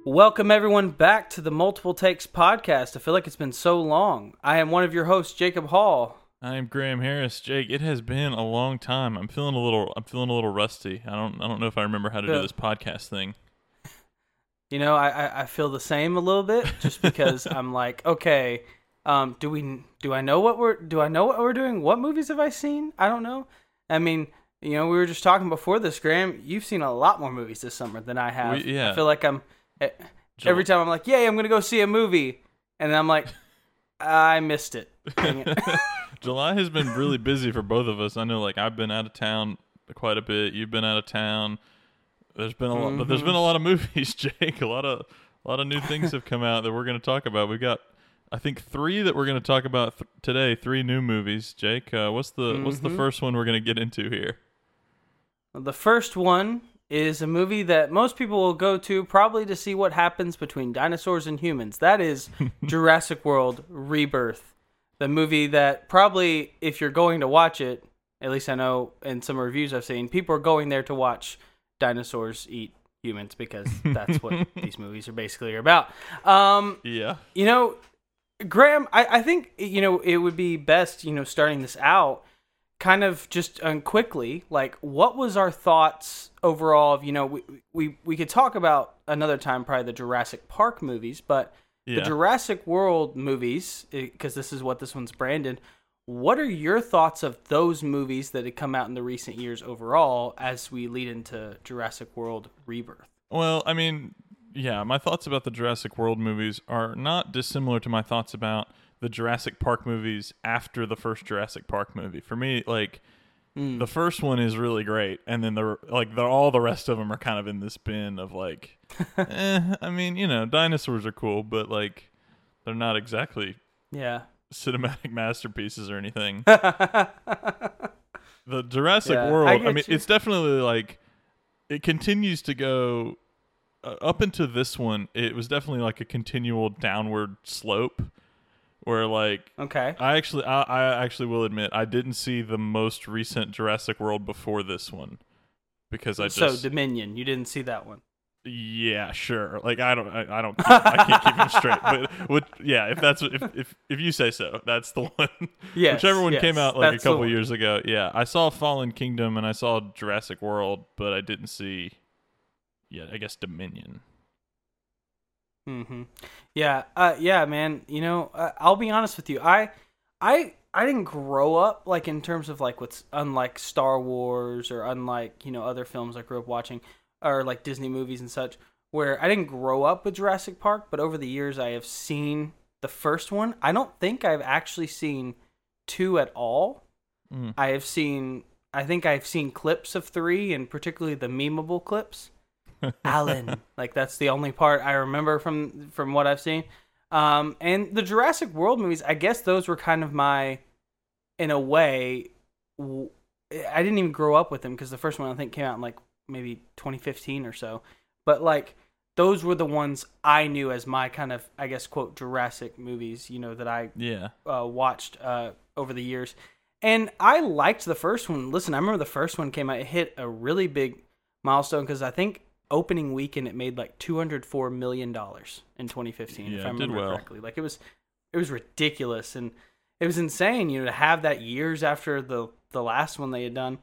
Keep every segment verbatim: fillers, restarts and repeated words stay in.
Welcome everyone back to the Multiple Takes podcast. I feel like it's been so long. I am one of your hosts, Jacob Hall. I am Graham Harris. Jake, it has been a long time. I'm feeling a little I'm feeling a little rusty. I don't I don't know if I remember how to do this podcast thing. You know, I, I, I feel the same a little bit just because I'm like, okay, um, do we do I know what we're do I know what we're doing? What movies have I seen? I don't know. I mean, you know, we were just talking before this, Graham. You've seen a lot more movies this summer than I have. We, yeah. I feel like I'm every time I'm like, yay, I'm gonna go see a movie, and then I'm like, I missed it. Dang it. July has been really busy for both of us. I know, like, I've been out of town quite a bit. You've been out of town. There's been a lot, mm-hmm. but there's been a lot of movies, Jake. A lot of a lot of new things have come out that we're going to talk about. We've got, I think, three that we're going to talk about th- today. Three new movies, Jake. Uh, what's the mm-hmm. what's the first one we're going to get into here? The first one is a movie that most people will go to probably to see what happens between dinosaurs and humans. That is Jurassic World Rebirth. The movie that probably, if you're going to watch it, at least I know in some reviews I've seen, people are going there to watch dinosaurs eat humans because that's what these movies are basically about. Um, yeah. You know, Graham, I, I think, you know, it would be best, you know, starting this out, kind of just um, quickly, like, what was our thoughts overall of, you know, we, we, we could talk about another time probably the Jurassic Park movies, but yeah. the Jurassic World movies, because this is what this one's branded, what are your thoughts of those movies that had come out in the recent years overall as we lead into Jurassic World Rebirth? Well, I mean, yeah, my thoughts about the Jurassic World movies are not dissimilar to my thoughts about the Jurassic Park movies after the first Jurassic Park movie. For me, like, mm. the first one is really great, and then the like the, all the rest of them are kind of in this bin of like, eh, I mean, you know, dinosaurs are cool, but like, they're not exactly yeah cinematic masterpieces or anything. The Jurassic yeah, World, I, I mean, you. it's definitely like, it continues to go uh, up into this one. It was definitely like a continual downward slope. Where like okay, I actually I, I actually will admit I didn't see the most recent Jurassic World before this one because I just so Dominion. You didn't see that one. Yeah, sure. Like I don't I, I don't I can't keep them straight. But what, yeah, if that's if, if if you say so, that's the one. Yes, whichever one yes, came out like a couple one. years ago. Yeah, I saw Fallen Kingdom and I saw Jurassic World, but I didn't see. Yeah, I guess Dominion. Mm-hmm. Yeah, uh, yeah, man. You know, uh, I'll be honest with you. I, I, I didn't grow up like in terms of like what's unlike Star Wars or unlike you know other films I grew up watching or like Disney movies and such. Where I didn't grow up with Jurassic Park, but over the years I have seen the first one. I don't think I've actually seen two at all. Mm. I have seen. I think I've seen clips of three, and particularly the memeable clips. Alan, like that's the only part I remember from from what I've seen. Um, and the Jurassic World movies, I guess those were kind of my, in a way, w- I didn't even grow up with them because the first one I think came out in like maybe twenty fifteen or so. But like those were the ones I knew as my kind of, I guess, quote Jurassic movies, you know, that I yeah uh, watched uh, over the years. And I liked the first one. Listen, I remember the first one came out, it hit a really big milestone because I think opening weekend it made like two hundred four million dollars in twenty fifteen, yeah, if I remember well. correctly. Like it was it was ridiculous, and it was insane, you know, to have that years after the the last one they had done.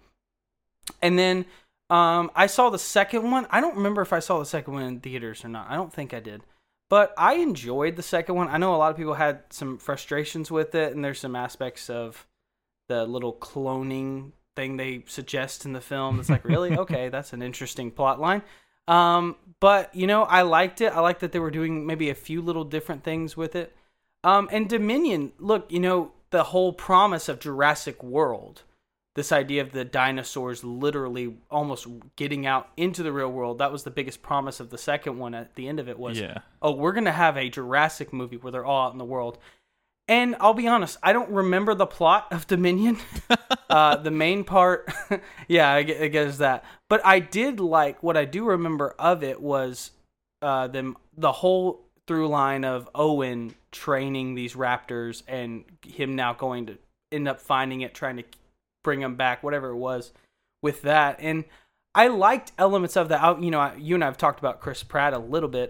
And then um I saw the second one. I don't remember if I saw the second one in theaters or not. I don't think I did. But I enjoyed the second one. I know a lot of people had some frustrations with it, and there's some aspects of the little cloning thing they suggest in the film. It's like, really? Okay, that's an interesting plot line. Um, but, you know, I liked it. I liked that they were doing maybe a few little different things with it. Um, and Dominion, look, you know, the whole promise of Jurassic World, this idea of the dinosaurs literally almost getting out into the real world, that was the biggest promise of the second one at the end of it was, yeah. oh, we're going to have a Jurassic movie where they're all out in the world. And I'll be honest, I don't remember the plot of Dominion. uh, the main part, yeah, I gu- I guess that. But I did like, what I do remember of it was uh, them the whole through line of Owen training these raptors and him now going to end up finding it, trying to bring them back, whatever it was with that. And I liked elements of that. I, you know, I, you and I have talked about Chris Pratt a little bit.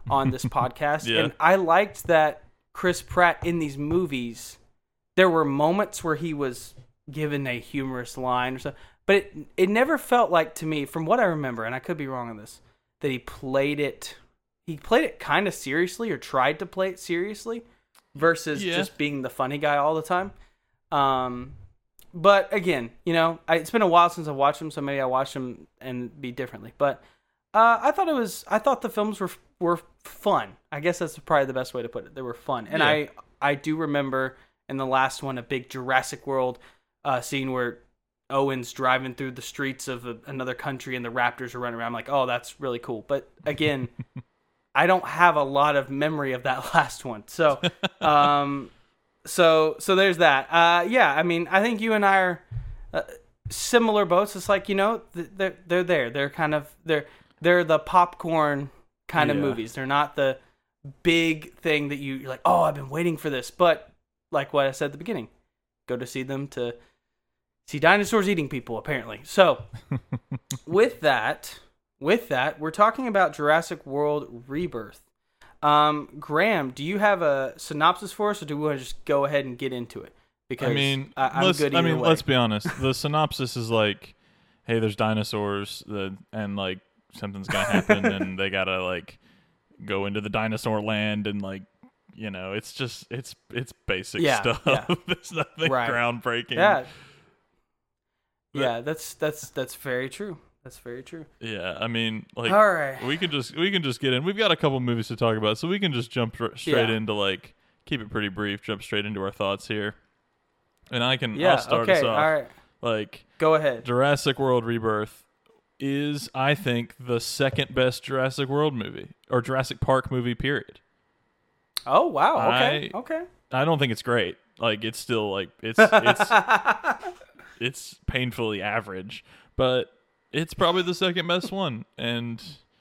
on this podcast. Yeah. And I liked that Chris Pratt in these movies, there were moments where he was given a humorous line or something, but it, it never felt like to me, from what I remember, and I could be wrong on this, that he played it, he played it kind of seriously or tried to play it seriously versus Yeah. just being the funny guy all the time. Um, but again, you know, I, it's been a while since I've watched them, so maybe I watch them and be differently. But uh, I thought it was, I thought the films were were fun. I guess that's probably the best way to put it. They were fun, and Yeah. I I do remember in the last one a big Jurassic World uh, scene where Owen's driving through the streets of a, another country and the raptors are running around. I'm like, oh, that's really cool. But again, I don't have a lot of memory of that last one. So, um, so, so there's that. Uh, yeah, I mean, I think you and I are uh, similar boats. It's like, you know, they're, they're there. They're kind of, they're, they're the popcorn kind of Yeah. movies. They're not the big thing that you, you're like, oh, I've been waiting for this. But like what I said at the beginning, go to see them to see dinosaurs eating people, apparently. So, with that, with that, we're talking about Jurassic World Rebirth. Um, Graham, do you have a synopsis for us, or do we want to just go ahead and get into it? Because I mean, I, I'm let's, good I either mean, way. let's be honest. The synopsis is like, hey, there's dinosaurs, the, and like something's gonna happen, and they gotta like go into the dinosaur land, and like, you know, it's just it's it's basic Yeah, stuff. yeah. There's nothing Right. groundbreaking. Yeah, yeah, that's that's that's very true. That's very true. Yeah, I mean, like, All right. we can just we can just get in. We've got a couple movies to talk about, so we can just jump r- straight Yeah. into like keep it pretty brief. Jump straight into our thoughts here, and I can Yeah. I'll start Okay. us All off. right. Like Go ahead. Jurassic World Rebirth is, I think, the second best Jurassic World movie or Jurassic Park movie. Period. Oh wow. Okay. I- okay. I don't think it's great. Like it's still like it's it's it's painfully average, but it's probably the second best one. And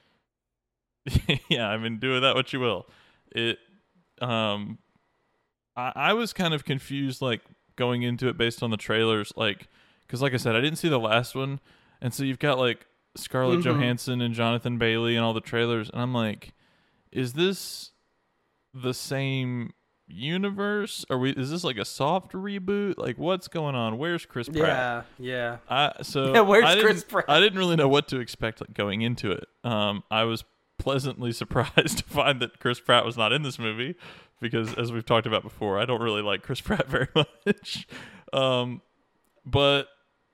yeah, I mean, do with that what you will. It, um, I, I was kind of confused, like going into it based on the trailers, like because, like I said, I didn't see the last one, and so you've got like Scarlett Mhm. Johansson and Jonathan Bailey and all the trailers, and I'm like, is this the same universe? Are we? Is this like a soft reboot? Like, what's going on? Where's Chris Pratt? Yeah. Yeah. I so Yeah, where's I Chris didn't- Pratt? I didn't really know what to expect, like going into it. Um, I was pleasantly surprised to find that Chris Pratt was not in this movie because, as we've talked about before, I don't really like Chris Pratt very much. Um, but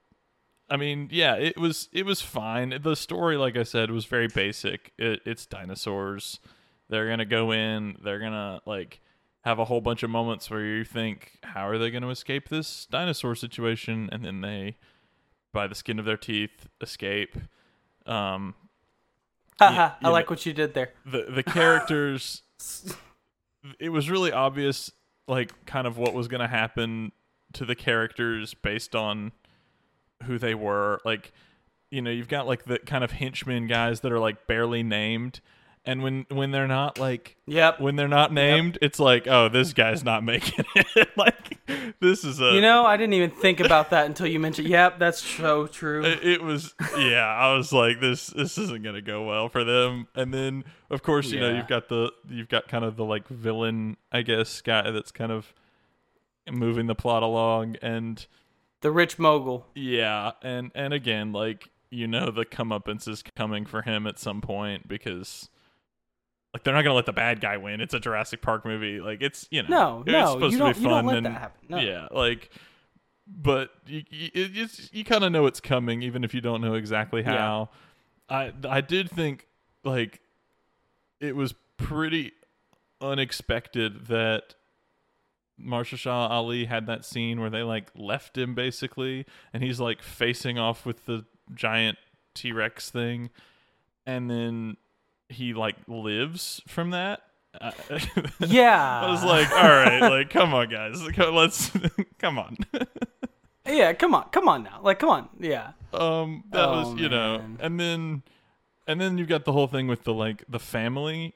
I mean, yeah, it was it was fine. The story, like I said, was very basic. It, it's dinosaurs. They're gonna go in. They're gonna like have a whole bunch of moments where you think, how are they going to escape this dinosaur situation? And then they, by the skin of their teeth, escape. Um, Haha, you I like know, what you did there. the the characters, it was really obvious, like kind of what was going to happen to the characters based on who they were. Like, you know, you've got like the kind of henchmen guys that are like barely named. And when, when they're not like, Yep. when they're not named, it's like, oh, this guy's not making it. Like, this is a. You know, I didn't even think about that until you mentioned. Yep, that's so true. It, it was, yeah. I was like, this, this isn't gonna go well for them. And then, of course, you know, Yeah. you've got the, you've got kind of the like villain, I guess, guy that's kind of moving the plot along, and The rich mogul. yeah, and and again, like, you know, the comeuppance is coming for him at some point because. Like, they're not gonna let the bad guy win. It's a Jurassic Park movie. Like, it's, you know, No, it's no, supposed you to don't. be You don't fun let and that happen. No. yeah, like, but you you, it, it's, you kind of know it's coming, even if you don't know exactly how. I I did think like it was pretty unexpected that Mahershala Ali had that scene where they like left him basically, and he's like facing off with the giant T-Rex thing, and then he like lives from that. I, Yeah. I was like, all right, like, come on, guys, let's come on. Yeah, come on, come on now. Like, come on. Yeah. Um, that Oh, was, you know, man. and then, and then you've got the whole thing with the like the family,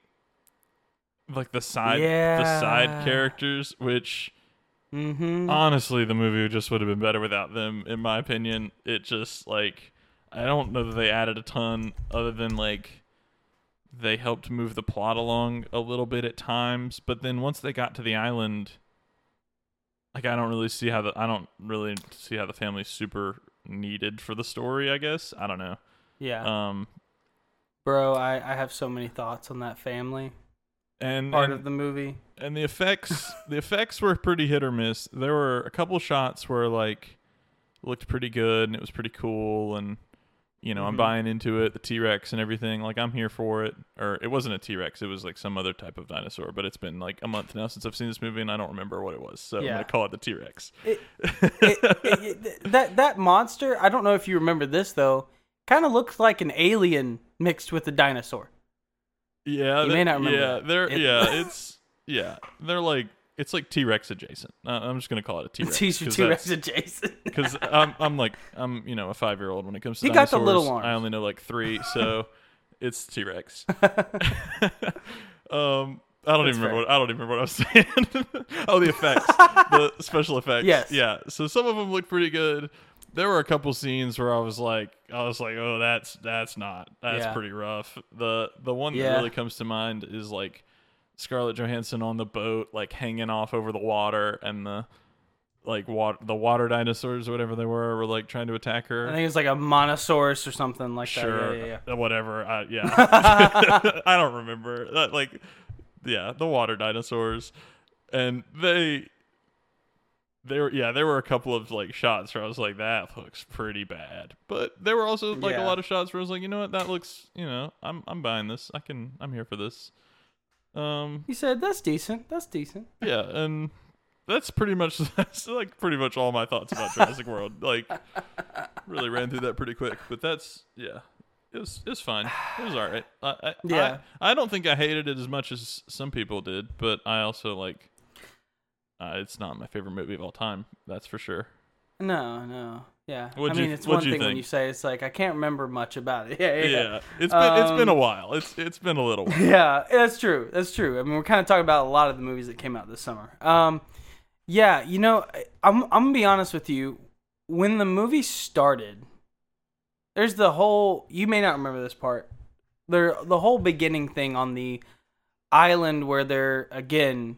like the side, the side Yeah. characters, which Mm-hmm. honestly, the movie just would have been better without them, in my opinion. It just like, I don't know that they added a ton other than like they helped move the plot along a little bit at times, but then once they got to the island, like I don't really see how the I don't really see how the family's super needed for the story, I guess. I don't know. Yeah. Um Bro, I, I have so many thoughts on that family and part and, of the movie. and the effects the effects were pretty hit or miss. There were a couple shots where like looked pretty good and it was pretty cool, and you know, mm-hmm. I'm buying into it, the T-Rex and everything. Like, I'm here for it. Or it wasn't a T-Rex, it was like some other type of dinosaur, but it's been like a month now since I've seen this movie and I don't remember what it was, so yeah. I'm going to call it the T-Rex. It, it, it, it, that that monster, I don't know if you remember this though, kind of looks like an alien mixed with a dinosaur. Yeah, you that, may not remember. Yeah, that. they're It, yeah, it's yeah, they're like it's like T-Rex adjacent. Uh, I'm just gonna call it a T-Rex. T-Rex adjacent. Because I'm I'm like I'm you know a five year old when it comes to he dinosaurs. Got the little arms. I only know like three, so it's T-Rex. um. I don't That's even remember fair. what I don't even remember what I was saying. Oh, the effects, the special effects. Yes. Yeah. So some of them look pretty good. There were a couple scenes where I was like, I was like, oh, that's that's not that's Yeah. pretty rough. The the one Yeah. that really comes to mind is like Scarlett Johansson on the boat, like hanging off over the water, and the like water the water dinosaurs or whatever they were were like trying to attack her. I think it's like a monosaurus or something like sure, that. Yeah, yeah, yeah. Whatever. I, yeah, I don't remember that. Like. Yeah, the water dinosaurs, and they, they were yeah, there were a couple of like shots where I was like, that looks pretty bad, but there were also like Yeah. a lot of shots where I was like, you know what, that looks, you know, I'm I'm buying this, I can, I'm here for this. Um, He said that's decent. That's decent. yeah, and that's pretty much that's like pretty much all my thoughts about Jurassic World. Like, really ran through that pretty quick, but that's yeah. It was it was fine. It was all right. I, I, Yeah. I, I don't think I hated it as much as some people did, but I also like. Uh, it's not my favorite movie of all time. That's for sure. No, no, yeah. What'd I mean, you- it's what'd one you thing when think? you say it's like I can't remember much about it. Yeah, yeah, Yeah, yeah. it's been it's been a Um, while. It's it's been a little while. Yeah, that's true. That's true. I mean, we're kind of talking about a lot of the movies that came out this summer. Um, yeah, you know, I'm I'm gonna be honest with you. When the movie started, there's the whole. You may not remember this part. There, the whole beginning thing on the island where they're again.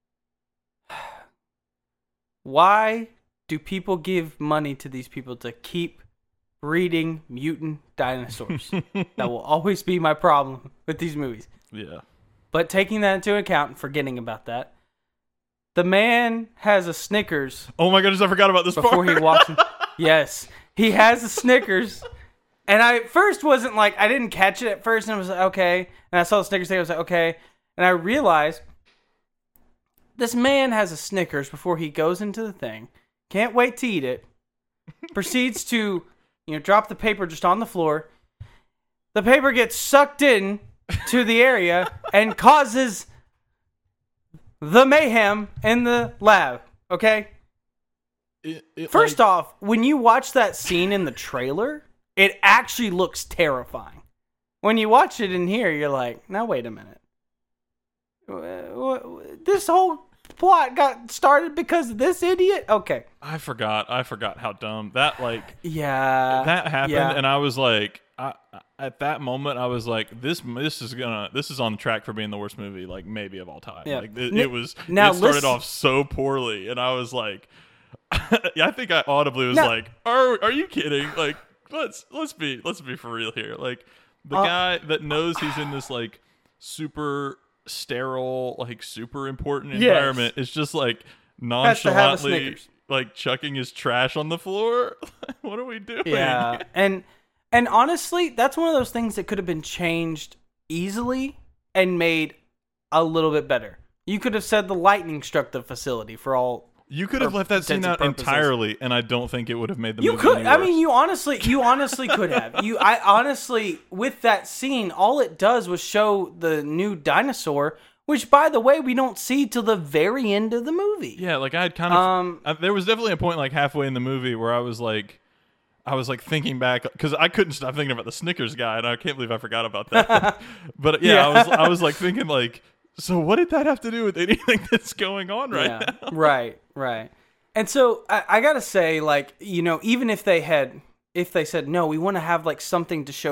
Why do people give money to these people to keep breeding mutant dinosaurs? That will always be my problem with these movies. Yeah. But taking that into account and forgetting about that, the man has a Snickers Oh my goodness, I forgot about this before part. he walks in. Yes, he has a Snickers. And I first wasn't like, I didn't catch it at first, and I was like, okay. And I saw the Snickers thing, I was like, okay. And I realized this man has a Snickers before he goes into the thing. Can't wait to eat it. Proceeds to, you know, drop the paper just on the floor. The paper gets sucked in to the area and causes the mayhem in the lab. Okay? It- it, First like, off, when you watch that scene in the trailer, it actually looks terrifying. When you watch it in here, you're like, now wait a minute. This whole plot got started because of this idiot? Okay. I forgot. I forgot how dumb that like Yeah. that happened, yeah. and I was like, I, at that moment, I was like, this this is gonna this is on track for being the worst movie, like maybe of all time. Yeah. Like it, N- it was. now it started listen- off so poorly, and I was like, I think I audibly was Now- like, are are you kidding? Like let's let's be let's be for real here. Like the Uh, guy that knows he's in this like super sterile, like super important Yes. environment is just like Has to have a nonchalantly Snickers. like chucking his trash on the floor. What are we doing? Yeah. and and honestly, that's one of those things that could have been changed easily and made a little bit better. You could have said the lightning struck the facility for all. You could have For left that scene intents out and purposes. entirely, and I don't think it would have made the You movie could. any I worse. mean, you honestly, you honestly could have. You, I honestly, with that scene, all it does was show the new dinosaur, which, by the way, we don't see till the very end of the movie. Yeah, like I had kind of. Um, uh, there was definitely a point like halfway in the movie where I was like, I was like thinking back because I couldn't stop thinking about the Snickers guy, and I can't believe I forgot about that. But yeah, Yeah. I was I was like thinking like, so what did that have to do with anything that's going on right yeah, now? right, right. And so I, I gotta say, like, you know, even if they had, if they said no, we want to have like something to show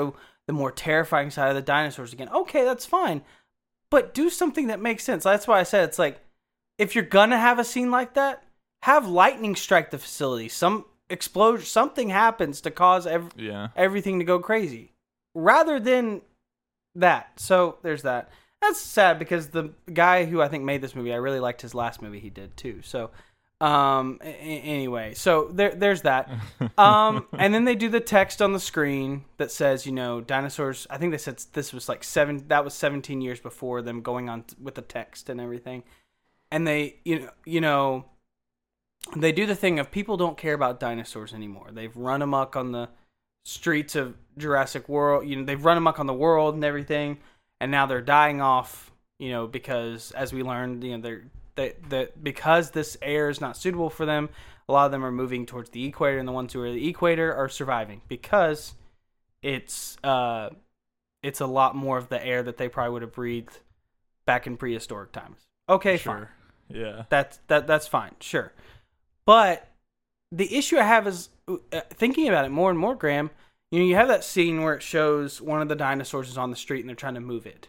the more terrifying side of the dinosaurs again. Okay, that's fine. But do something that makes sense. That's why I said it's like, if you're gonna have a scene like that, have lightning strike the facility. Some explosion, something happens to cause ev- yeah. everything to go crazy. Rather than that. So there's that. That's sad because the guy who I think made this movie, I really liked his last movie he did too. So um a- anyway, so there there's that. Um and then they do the text on the screen that says, you know, dinosaurs, I think they said this was like seven that was seventeen years before them going on t- with the text and everything. And they you know, you know they do the thing of people don't care about dinosaurs anymore. They've run amok on the streets of Jurassic World, you know, they've run amok on the world and everything, and now they're dying off, you know, because as we learned, you know, they're that that because this air is not suitable for them, a lot of them are moving towards the equator, and the ones who are the equator are surviving because it's uh it's a lot more of the air that they probably would have breathed back in prehistoric times. Okay, Sure. fine. Yeah. That's that that's fine, sure. But the issue I have is uh, thinking about it more and more, Graham. You know, you have that scene where it shows one of the dinosaurs is on the street and they're trying to move it.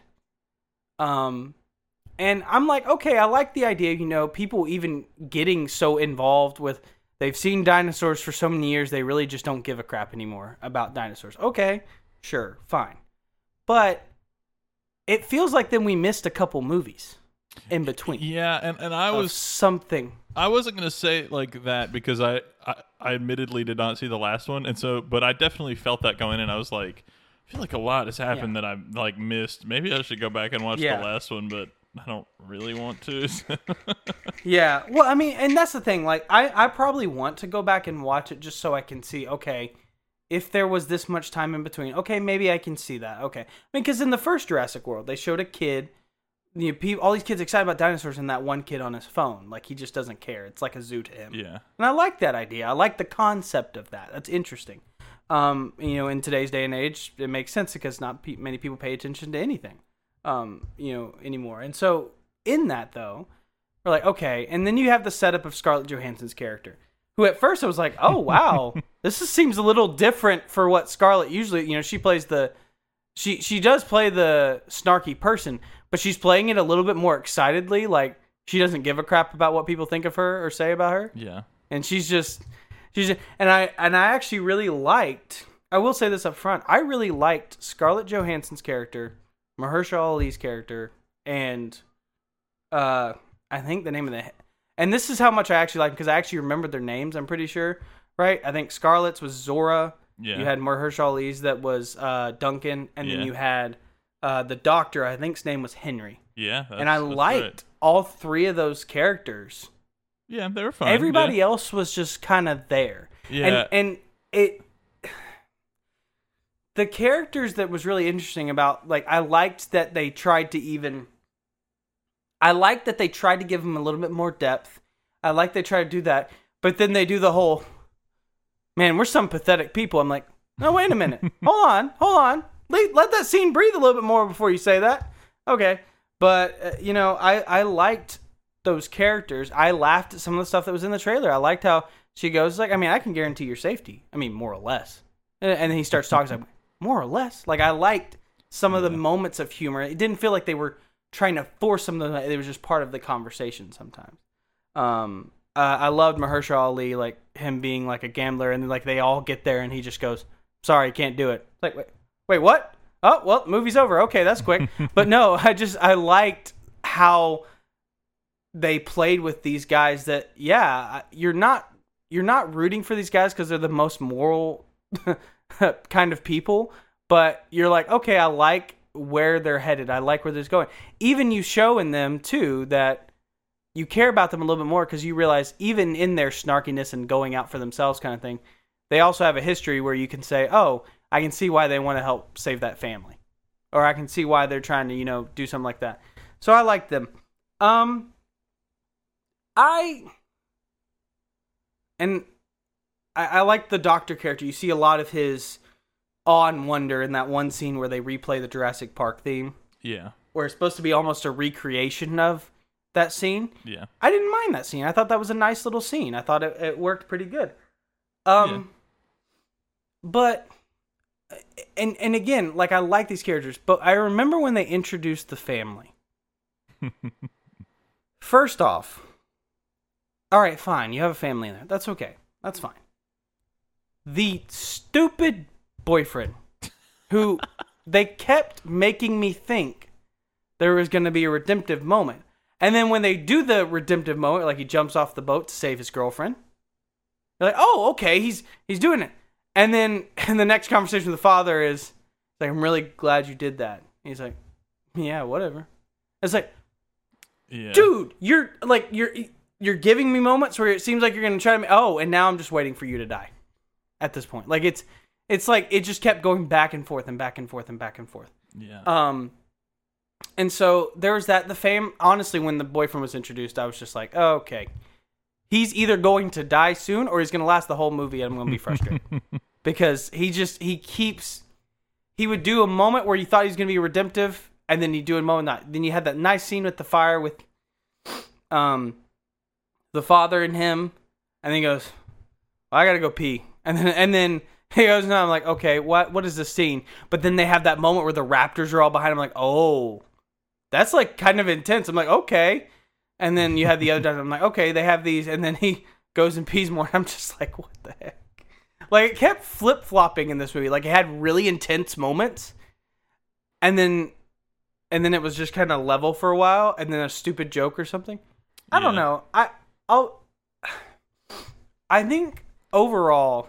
Um, and I'm like, okay, I like the idea, you know, people even getting so involved with, they've seen dinosaurs for so many years, they really just don't give a crap anymore about dinosaurs. Okay, sure, fine. But it feels like then we missed a couple movies in between. Yeah, and, and I was something. I wasn't gonna say it like that because I, I I admittedly did not see the last one, and so but I definitely felt that going in. I was like, I feel like a lot has happened Yeah. that I've like missed. Maybe I should go back and watch Yeah. the last one, but I don't really want to. Yeah, well, I mean, and that's the thing. Like, I, I probably want to go back and watch it just so I can see, okay, if there was this much time in between, okay, maybe I can see that. Okay. I mean, because in the first Jurassic World, they showed a kid, you know, people, all these kids excited about dinosaurs, and that one kid on his phone. Like, he just doesn't care. It's like a zoo to him. Yeah. And I like that idea. I like the concept of that. That's interesting. Um, you know, in today's day and age, it makes sense because not pe- many people pay attention to anything, um, you know, anymore. And so in that, though, we're like, okay. And then you have the setup of Scarlett Johansson's character, who at first I was like, oh, wow, this is, seems a little different for what Scarlett usually, you know, she plays the, she, she does play the snarky person, but she's playing it a little bit more excitedly. Like, she doesn't give a crap about what people think of her or say about her. Yeah. And she's just, she's just, and I, and I actually really liked, I will say this up front, I really liked Scarlett Johansson's character, Mahershala Ali's character, and, uh, I think the name of the, and this is how much I actually like, because I actually remembered their names, I'm pretty sure, right? I think Scarlett's was Zora. Yeah. You had Mahershala Ali's that was uh, Duncan, and Yeah. then you had uh, the doctor, I think's name was Henry. Yeah. That's, and I that's liked right. all three of those characters. Yeah, they were fun. Everybody yeah. else was just kind of there. Yeah. And, and it, the characters that was really interesting about, like, I liked that they tried to even, I liked that they tried to give them a little bit more depth. I like they try to do that, but then they do the whole, man, we're some pathetic people. I'm like, no, wait a minute. hold on, hold on. Let, let that scene breathe a little bit more before you say that. Okay. But, uh, you know, I, I liked those characters. I laughed at some of the stuff that was in the trailer. I liked how she goes, like, I mean, I can guarantee your safety. I mean, more or less. And, and then he starts talking, like, more or less. Like, I liked some of the moments of humor. It didn't feel like they were trying to force some of them. It was just part of the conversation sometimes. Um, uh, I loved Mahershala Ali, like, him being, like, a gambler, and, like, they all get there, and he just goes, sorry, can't do it. Like, wait, wait, what? Oh, well, movie's over. Okay, that's quick. But no, I just, I liked how they played with these guys that, yeah, you're not, you're not rooting for these guys because they're the most moral kind of people, but you're like, okay, I like where they're headed. I like where this is going. Even you show in them, too, that you care about them a little bit more because you realize even in their snarkiness and going out for themselves kind of thing, they also have a history where you can say, oh, I can see why they want to help save that family. Or I can see why they're trying to, you know, do something like that. So I like them. Um, I, and I, I like the doctor character. You see a lot of his awe and wonder in that one scene where they replay the Jurassic Park theme. Yeah. Where it's supposed to be almost a recreation of that scene. Yeah. I didn't mind that scene. I thought that was a nice little scene. I thought it, it worked pretty good. Um, Yeah. But and and again, like I like these characters, but I remember when they introduced the family. First off, all right, fine, you have a family in there. That's okay. That's fine. The stupid boyfriend who they kept making me think there was going to be a redemptive moment. And then when they do the redemptive moment, like he jumps off the boat to save his girlfriend, they're like, oh, okay, he's he's doing it. And then and the next conversation with the father is like, I'm really glad you did that. And he's like, yeah, whatever. It's like, yeah. Dude, you're like you're you're giving me moments where it seems like you're gonna try to. Oh, and now I'm just waiting for you to die. At this point, like it's it's like it just kept going back and forth and back and forth and back and forth. Yeah. Um. And so there was that. The fame. Honestly, when the boyfriend was introduced, I was just like, oh, okay, he's either going to die soon or he's gonna last the whole movie, and I'm gonna be frustrated because he just he keeps he would do a moment where you thought he was gonna be redemptive. And then you do a moment not. Then you had that nice scene with the fire with um the father and him, and then he goes, well, I gotta go pee. And then and then he goes, no, I'm like, okay, what what is this scene? But then they have that moment where the raptors are all behind him, like, oh, that's like kind of intense. I'm like, okay. And then you have the other I'm like, okay, they have these, and then he goes and pees more. I'm just like, what the heck? Like it kept flip flopping in this movie. Like it had really intense moments, and then And then it was just kind of level for a while, and then a stupid joke or something. I yeah. don't know. I I'll. I think overall,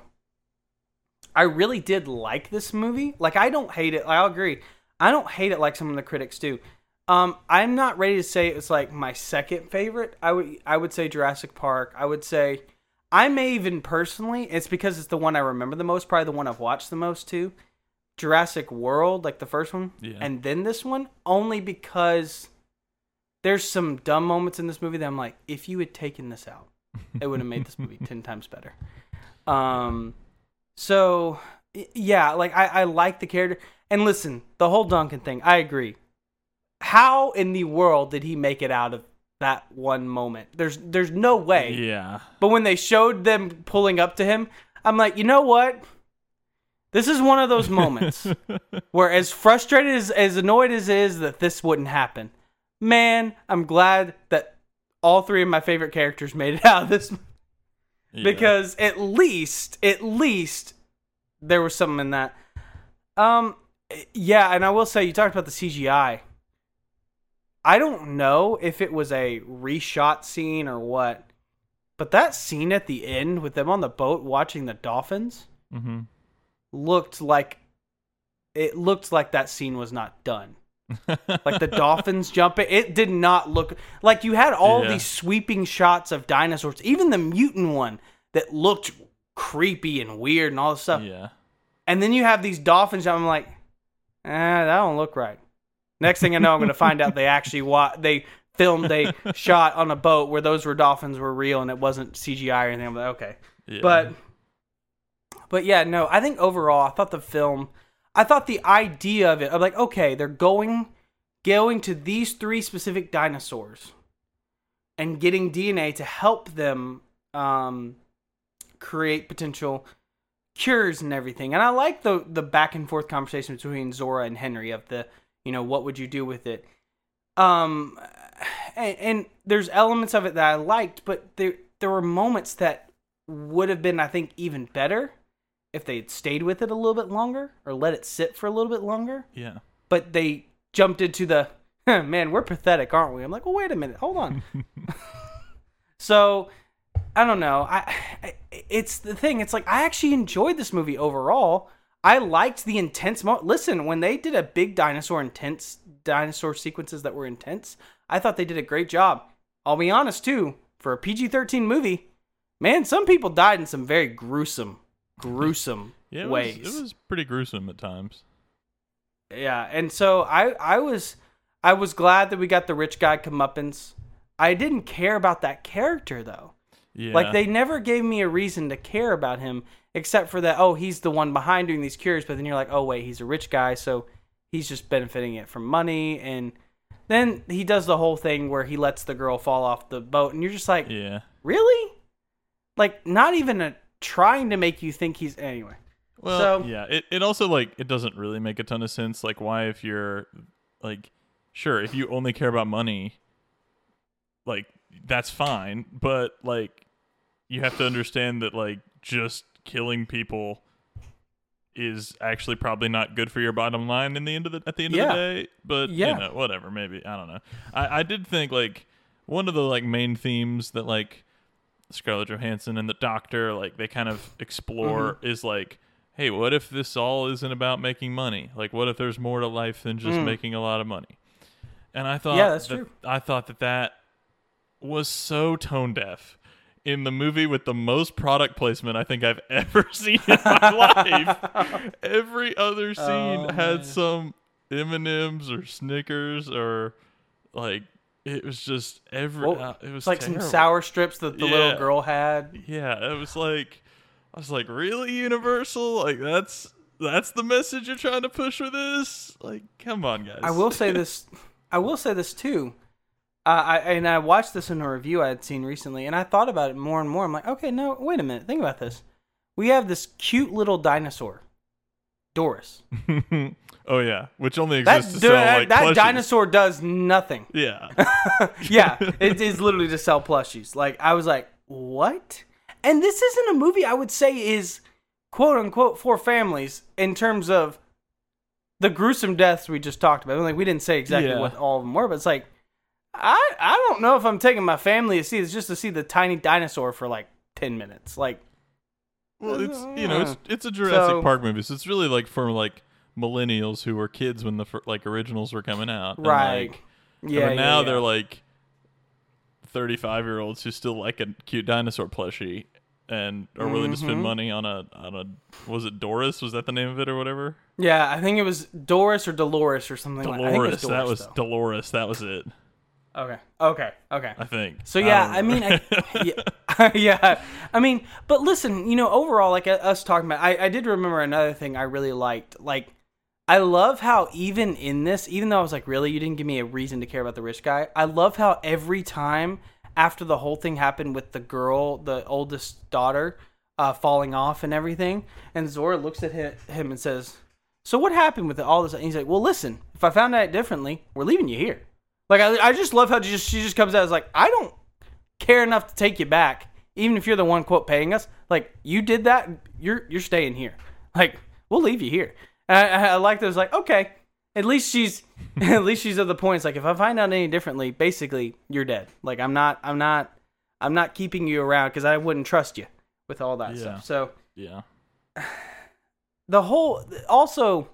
I really did like this movie. Like I don't hate it. I'll agree. I don't hate it like some of the critics do. Um, I'm not ready to say it's like my second favorite. I would I would say Jurassic Park. I would say I may even personally. It's because it's the one I remember the most. Probably the one I've watched the most too. Jurassic World, like the first one, yeah. and then this one, only because there's some dumb moments in this movie that I'm like, if you had taken this out, it would have made this movie ten times better. Um, so yeah, like I, I like the character, and listen, the whole Duncan thing, I agree. How in the world did he make it out of that one moment? There's there's no way. Yeah. But when they showed them pulling up to him, I'm like, you know what? This is one of those moments where as frustrated, as, as annoyed as it is that this wouldn't happen, man, I'm glad that all three of my favorite characters made it out of this. Yeah. Because at least, at least there was something in that. Um, yeah, and I will say, you talked about the C G I. I don't know if it was a reshot scene or what, but that scene at the end with them on the boat watching the dolphins, mm-hmm. looked like it looked like that scene was not done. Like the dolphins jumping, it did not look like you had all yeah. these sweeping shots of dinosaurs, even the mutant one that looked creepy and weird and all this stuff. Yeah. And then you have these dolphins. I'm like, eh, that don't look right. Next thing I know, I'm going to find out they actually wa- they filmed a shot on a boat where those were dolphins were real and it wasn't C G I or anything. I'm like, okay, yeah. but. But yeah, no, I think overall, I thought the film, I thought the idea of it, I'm like, okay, they're going, going to these three specific dinosaurs and getting D N A to help them um, create potential cures and everything. And I like the the back and forth conversation between Zora and Henry of the, you know, what would you do with it? Um, and, and there's elements of it that I liked, but there there were moments that would have been, I think, even better if they had stayed with it a little bit longer or let it sit for a little bit longer. Yeah. But they jumped into the, man, we're pathetic, aren't we? I'm like, well, wait a minute. Hold on. So, I don't know. I, I It's the thing. It's like, I actually enjoyed this movie overall. I liked the intense mo- Listen, when they did a big dinosaur intense, dinosaur sequences that were intense, I thought they did a great job. I'll be honest, too. For a P G thirteen movie, man, some people died in some very gruesome gruesome yeah, it ways. Was, it was pretty gruesome at times. Yeah, and so I, I was I was glad that we got the rich guy comeuppance. I didn't care about that character though. Yeah. Like they never gave me a reason to care about him except for that, oh, he's the one behind doing these cures, but then you're like, oh wait, he's a rich guy, so he's just benefiting it from money. And then he does the whole thing where he lets the girl fall off the boat, and you're just like, yeah, really? Like not even a trying to make you think he's anyway. Well, so, yeah, it, it also, like, it doesn't really make a ton of sense. Like, why, if you're, like, sure, if you only care about money, like, that's fine. But, like, you have to understand that, like, just killing people is actually probably not good for your bottom line in the end of the, at the end yeah. of the day. But, yeah. you know, whatever, maybe. I don't know. I, I did think, like, one of the, like, main themes that, like, Scarlett Johansson and the Doctor, like, they kind of explore mm-hmm. is, like, hey, what if this all isn't about making money? Like, what if there's more to life than just mm. making a lot of money? And I thought, yeah, that's that, true. I thought that that was so tone deaf in the movie with the most product placement I think I've ever seen in my life. Every other scene oh, had man. some M and M's or Snickers or, like, it was just every. Well, uh, it was like terrible. Some sour strips that the yeah. little girl had. Yeah, it was like. I was like, really, Universal? Like, that's that's the message you're trying to push with this? Like, come on, guys. I will say this. I will say this, too. Uh, I And I watched this in a review I had seen recently, and I thought about it more and more. I'm like, okay, no, wait a minute. Think about this. We have this cute little dinosaur, Doris. Oh, yeah. Which only exists that, to sell, like, That plushies. dinosaur does nothing. Yeah. yeah, it is literally to sell plushies. Like, I was like, what? And this isn't a movie I would say is quote unquote for families in terms of the gruesome deaths we just talked about. Like, we didn't say exactly yeah. what all of them were, but it's like, I I don't know if I'm taking my family to see this just to see the tiny dinosaur for like ten minutes. Like, well, it's you know it's it's a Jurassic so, Park movie, so it's really like for like millennials who were kids when the like originals were coming out, right? Like, yeah. But now yeah, yeah. they're like thirty-five year olds who still like a cute dinosaur plushie and are willing mm-hmm. to spend money on a on a was it Doris? Was that the name of it or whatever? Yeah, I think it was Doris or Dolores or something Dolores, like that. I think it was Doris, that was though. Dolores. That was it. Okay. Okay. Okay. I think. So yeah, I, I mean, I, yeah, yeah. I mean, but listen, you know, overall, like us talking about, I, I did remember another thing I really liked. Like, I love how even in this, even though I was like, really, you didn't give me a reason to care about the rich guy. I love how every time after the whole thing happened with the girl, the oldest daughter, uh, falling off and everything, and Zora looks at him and says, "So what happened with all this?" And he's like, "Well, listen, if I found out differently, we're leaving you here." Like, I, I just love how she just, she just comes out as like, I don't care enough to take you back, even if you're the one, quote, paying us. Like, you did that, you're you're staying here. Like, we'll leave you here. And I, I like those, like, okay, at least she's at least she's at the point. It's like, if I find out any differently, basically, you're dead. Like, I'm not I'm not I'm not keeping you around because I wouldn't trust you with all that yeah. stuff. So yeah, the whole also.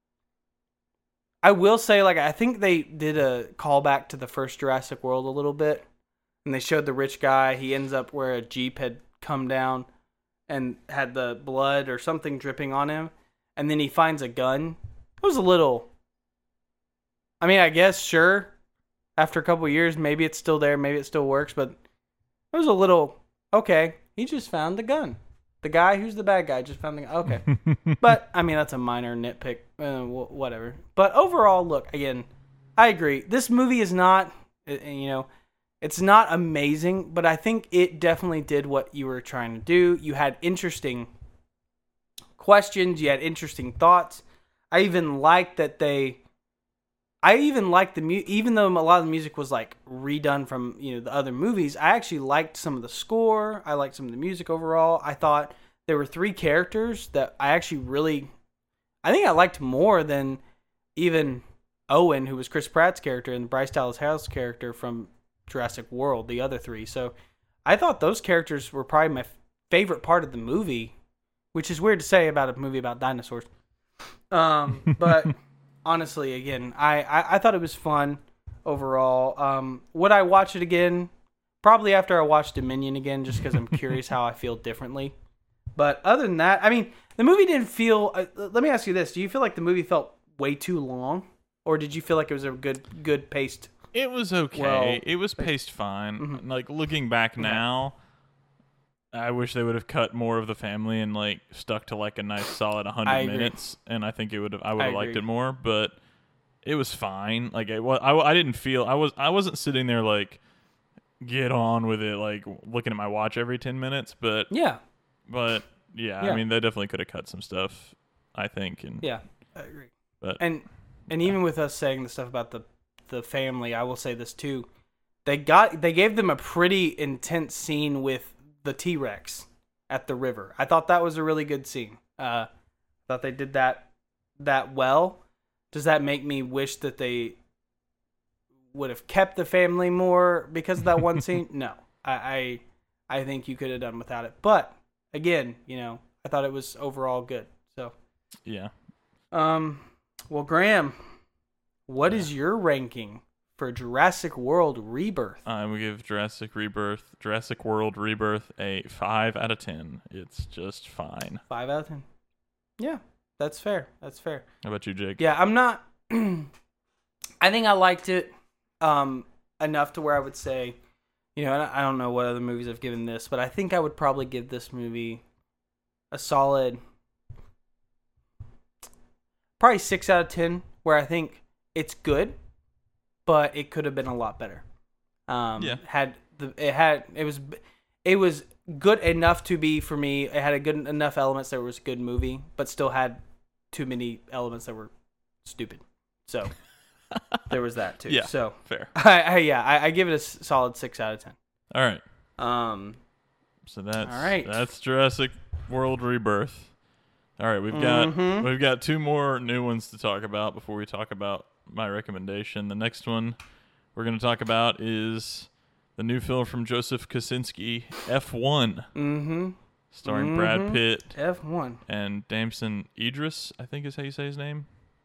I will say, like, I think they did a callback to the first Jurassic World a little bit. And they showed the rich guy. He ends up where a Jeep had come down and had the blood or something dripping on him. And then he finds a gun. It was a little... I mean, I guess, sure. After a couple of years, maybe it's still there. Maybe it still works. But it was a little... Okay, he just found the gun. The guy who's the bad guy just found the gun. Okay. But, I mean, that's a minor nitpick. Uh, whatever. But overall, look, again, I agree. This movie is not, you know, it's not amazing, but I think it definitely did what you were trying to do. You had interesting questions. You had interesting thoughts. I even liked that they, I even liked the mu- even though a lot of the music was like redone from, you know, the other movies, I actually liked some of the score. I liked some of the music overall. I thought there were three characters that I actually really, I think I liked more than even Owen, who was Chris Pratt's character, and Bryce Dallas Howard's character from Jurassic World, the other three. So I thought those characters were probably my favorite part of the movie, which is weird to say about a movie about dinosaurs. Um, but honestly, again, I, I, I thought it was fun overall. Um, would I watch it again? Probably after I watch Dominion again, just because I'm curious how I feel differently. But other than that, I mean, the movie didn't feel... Uh, let me ask you this. Do you feel like the movie felt way too long? Or did you feel like it was a good good paced... It was okay. Well, it was paced fine. Mm-hmm. Like, looking back now, okay. I wish they would have cut more of the family and, like, stuck to, like, a nice solid one hundred minutes. And I think it would have... I would have liked it more. But it was fine. Like, it was, I, I didn't feel... I, was, I wasn't sitting there, like, get on with it, like, looking at my watch every ten minutes. But... Yeah. But yeah, Yeah. I mean, they definitely could have cut some stuff, I think. And Yeah, I agree. But And and even with us saying the stuff about the the family, I will say this too. They got they gave them a pretty intense scene with the T-Rex at the river. I thought that was a really good scene. Uh, thought they did that that well. Does that make me wish that they would have kept the family more because of that one scene? No, I, I I think you could have done without it. But again, you know, I thought it was overall good. So yeah. Um, well, Graham, what is your ranking for Jurassic World Rebirth? I would give Jurassic Rebirth, Jurassic World Rebirth a five out of ten. It's just fine. Five out of ten. Yeah, that's fair. That's fair. How about you, Jake? Yeah, I'm not. I think I liked it um, enough to where I would say, you know, I don't know what other movies I've given this, but I think I would probably give this movie a solid, probably six out of ten, where I think it's good, but it could have been a lot better. Um, Yeah. Had the it had it was it was good enough to be for me. It had a good enough elements that it was a good movie, but still had too many elements that were stupid. So there was that too. Yeah. So Fair. I, I yeah I, I give it a s- solid six out of ten. All right. Um. So that's All right. that's Jurassic World Rebirth. All right, we've got Mhm. we've got two more new ones to talk about before we talk about my recommendation. The next one we're going to talk about is the new film from Joseph Kosinski, F one, Mm-hmm. starring Brad Mhm. Pitt F one. and Damson Idris, I think is how you say his name.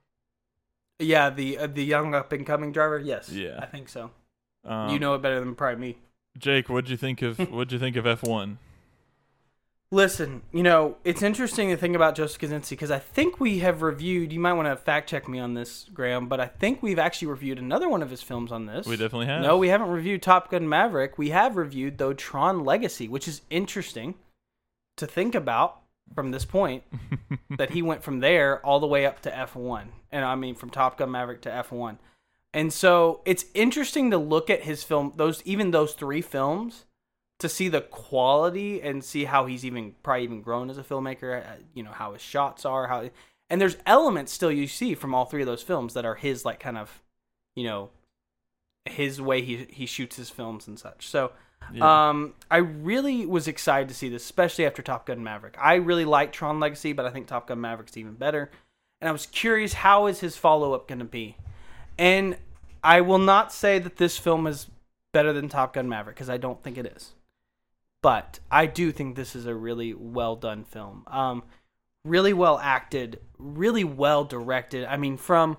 Yeah, the uh, the young up and coming driver. Yes. Yeah. I think so. Um, You know it better than probably me. Jake, what'd you think of what'd you think of F one? Listen, you know, it's interesting to think about Joseph Kosinski because I think we have reviewed, you might want to fact check me on this, Graham, but I think we've actually reviewed another one of his films on this. We definitely have. No, we haven't reviewed Top Gun Maverick. We have reviewed, though, Tron Legacy, which is interesting to think about from this point, that he went from there all the way up to F one. And I mean, from Top Gun Maverick to F one. And so it's interesting to look at his film, those even those three films, to see the quality and see how he's even probably even grown as a filmmaker. uh, You know how his shots are, how and there's elements still you see from all three of those films that are his like kind of, you know, his way he he shoots his films and such. So, Yeah. um, I really was excited to see this, especially after Top Gun Maverick. I really like Tron Legacy, but I think Top Gun Maverick's even better. And I was curious, how is his follow up going to be? And I will not say that this film is better than Top Gun Maverick because I don't think it is. But I do think this is a really well done film. Um, really well acted, really well directed. I mean, from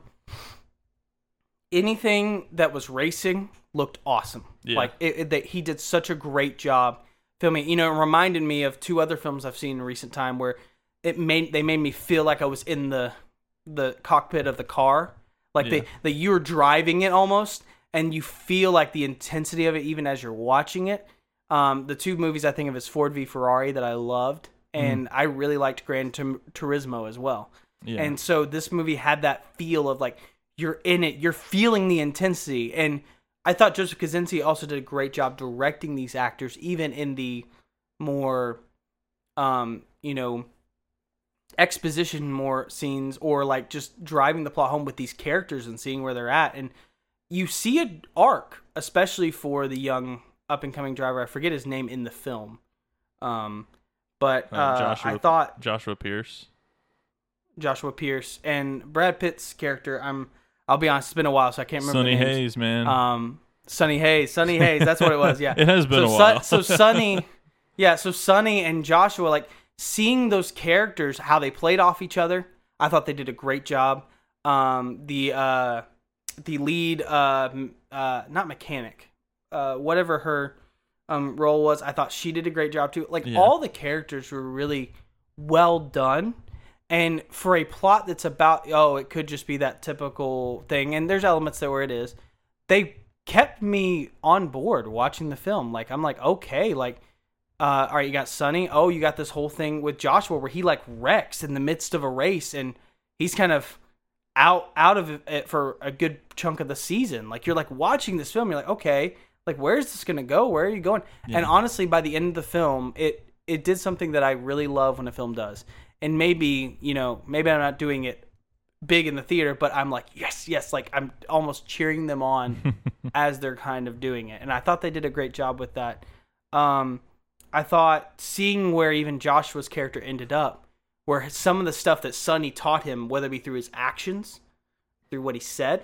anything that was racing looked awesome. Yeah. Like it, it, that he did such a great job filming. You know, it reminded me of two other films I've seen in recent time where it made they made me feel like I was in the the cockpit of the car. Like Yeah. they that you were driving it almost, and you feel like the intensity of it even as you're watching it. Um, the two movies I think of is Ford v Ferrari that I loved, and I really liked Gran Tur- Turismo as well. Yeah. And so this movie had that feel of like you're in it, you're feeling the intensity. And I thought Joseph Kosinski also did a great job directing these actors, even in the more, um, you know, exposition more scenes or like just driving the plot home with these characters and seeing where they're at. And you see an arc, especially for the young up and coming driver. I forget his name in the film. Um, but uh, Uh, Joshua, I thought Joshua Pierce. Joshua Pierce and Brad Pitt's character. I'm. I'll be honest. It's been a while, so I can't remember. Sonny the names. Hayes, man. Um, Sonny Hayes. Sonny Hayes. That's what it was. Yeah. It has been so a Son- while. so Sonny, yeah. So Sonny and Joshua, like seeing those characters, how they played off each other. I thought they did a great job. Um, the uh, the lead, uh, m- uh, not mechanic, uh, whatever her um role was, I thought she did a great job too. Like Yeah. all the characters were really well done. And for a plot that's about, oh, it could just be that typical thing, and there's elements there where it is, they kept me on board watching the film. Like, I'm like, okay, like, uh, all right, you got Sonny. Oh, you got this whole thing with Joshua where he, like, wrecks in the midst of a race, and he's kind of out out of it for a good chunk of the season. Like, you're, like, watching this film, you're like, okay, like, where's this going to go? Where are you going? Yeah. And honestly, by the end of the film, it it did something that I really love when a film does. And maybe, you know, maybe I'm not doing it big in the theater, but I'm like, yes, yes, like I'm almost cheering them on as they're kind of doing it. And I thought they did a great job with that. Um, I thought seeing where even Joshua's character ended up, where some of the stuff that Sonny taught him, whether it be through his actions, through what he said,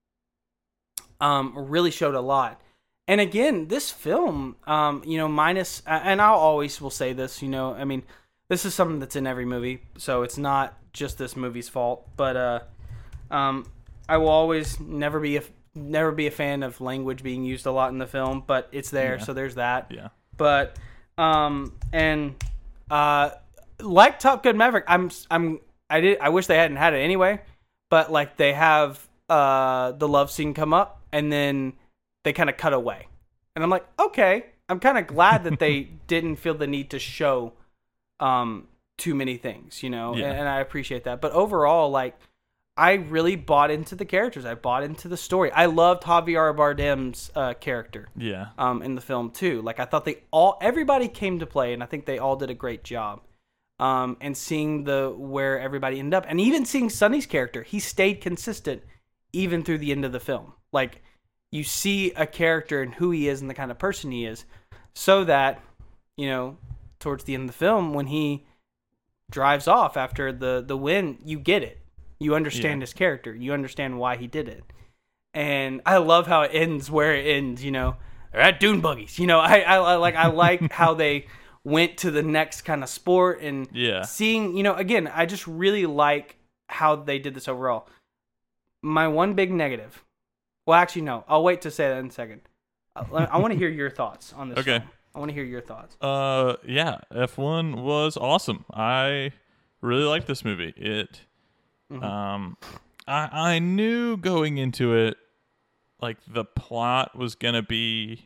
um, really showed a lot. And again, this film, um, you know, minus, and I'll always will say this, you know, I mean, this is something that's in every movie, so it's not just this movie's fault. But uh, um, I will always never be a never be a fan of language being used a lot in the film, but it's there, Yeah. so there's that. Yeah. But um, and uh, like Top Gun Maverick, I'm I'm I did I wish they hadn't had it anyway, but like they have uh the love scene come up and then they kind of cut away, and I'm like, okay, I'm kind of glad that they didn't feel the need to show um too many things, you know, Yeah. and, and I appreciate that. But overall, like, I really bought into the characters. I bought into the story. I loved Javier Bardem's uh, character. Yeah. Um, in the film too. Like, I thought they all, everybody came to play, and I think they all did a great job. Um, and seeing the where everybody ended up, and even seeing Sonny's character, he stayed consistent even through the end of the film. Like, you see a character and who he is and the kind of person he is, so that, you know, towards the end of the film, when he drives off after the the win, you get it. You understand Yeah. his character. You understand why he did it. And I love how it ends where it ends, you know. They're at dune buggies. You know, I, I, I like I like how they went to the next kind of sport and Yeah. seeing, you know, again, I just really like how they did this overall. My one big negative. Well, actually, no. I'll wait to say that in a second. I, I want to hear your thoughts on this. Okay. Film. I want to hear your thoughts. Uh, yeah, F one was awesome. I really liked this movie. It, Mhm. um, I I knew going into it, like the plot was gonna be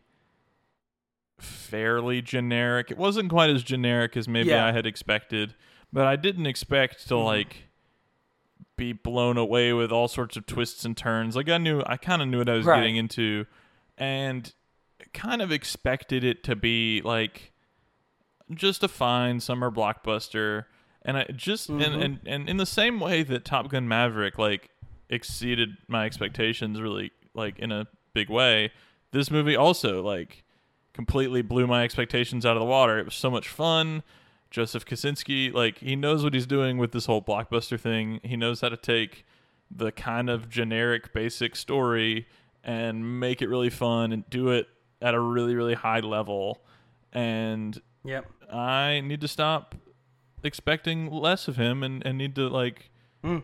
fairly generic. It wasn't quite as generic as maybe Yeah. I had expected, but I didn't expect to Mhm. like be blown away with all sorts of twists and turns. Like I knew, I kind of knew what I was Right. getting into, and kind of expected it to be like just a fine summer blockbuster. And I just Mhm. and, and and in the same way that Top Gun Maverick like exceeded my expectations really like in a big way, this movie also like completely blew my expectations out of the water. It was so much fun. Joseph Kosinski, like, he knows what he's doing with this whole blockbuster thing. He knows how to take the kind of generic basic story and make it really fun and do it at a really, really high level. And Yep. I need to stop expecting less of him and, and need to like Mm.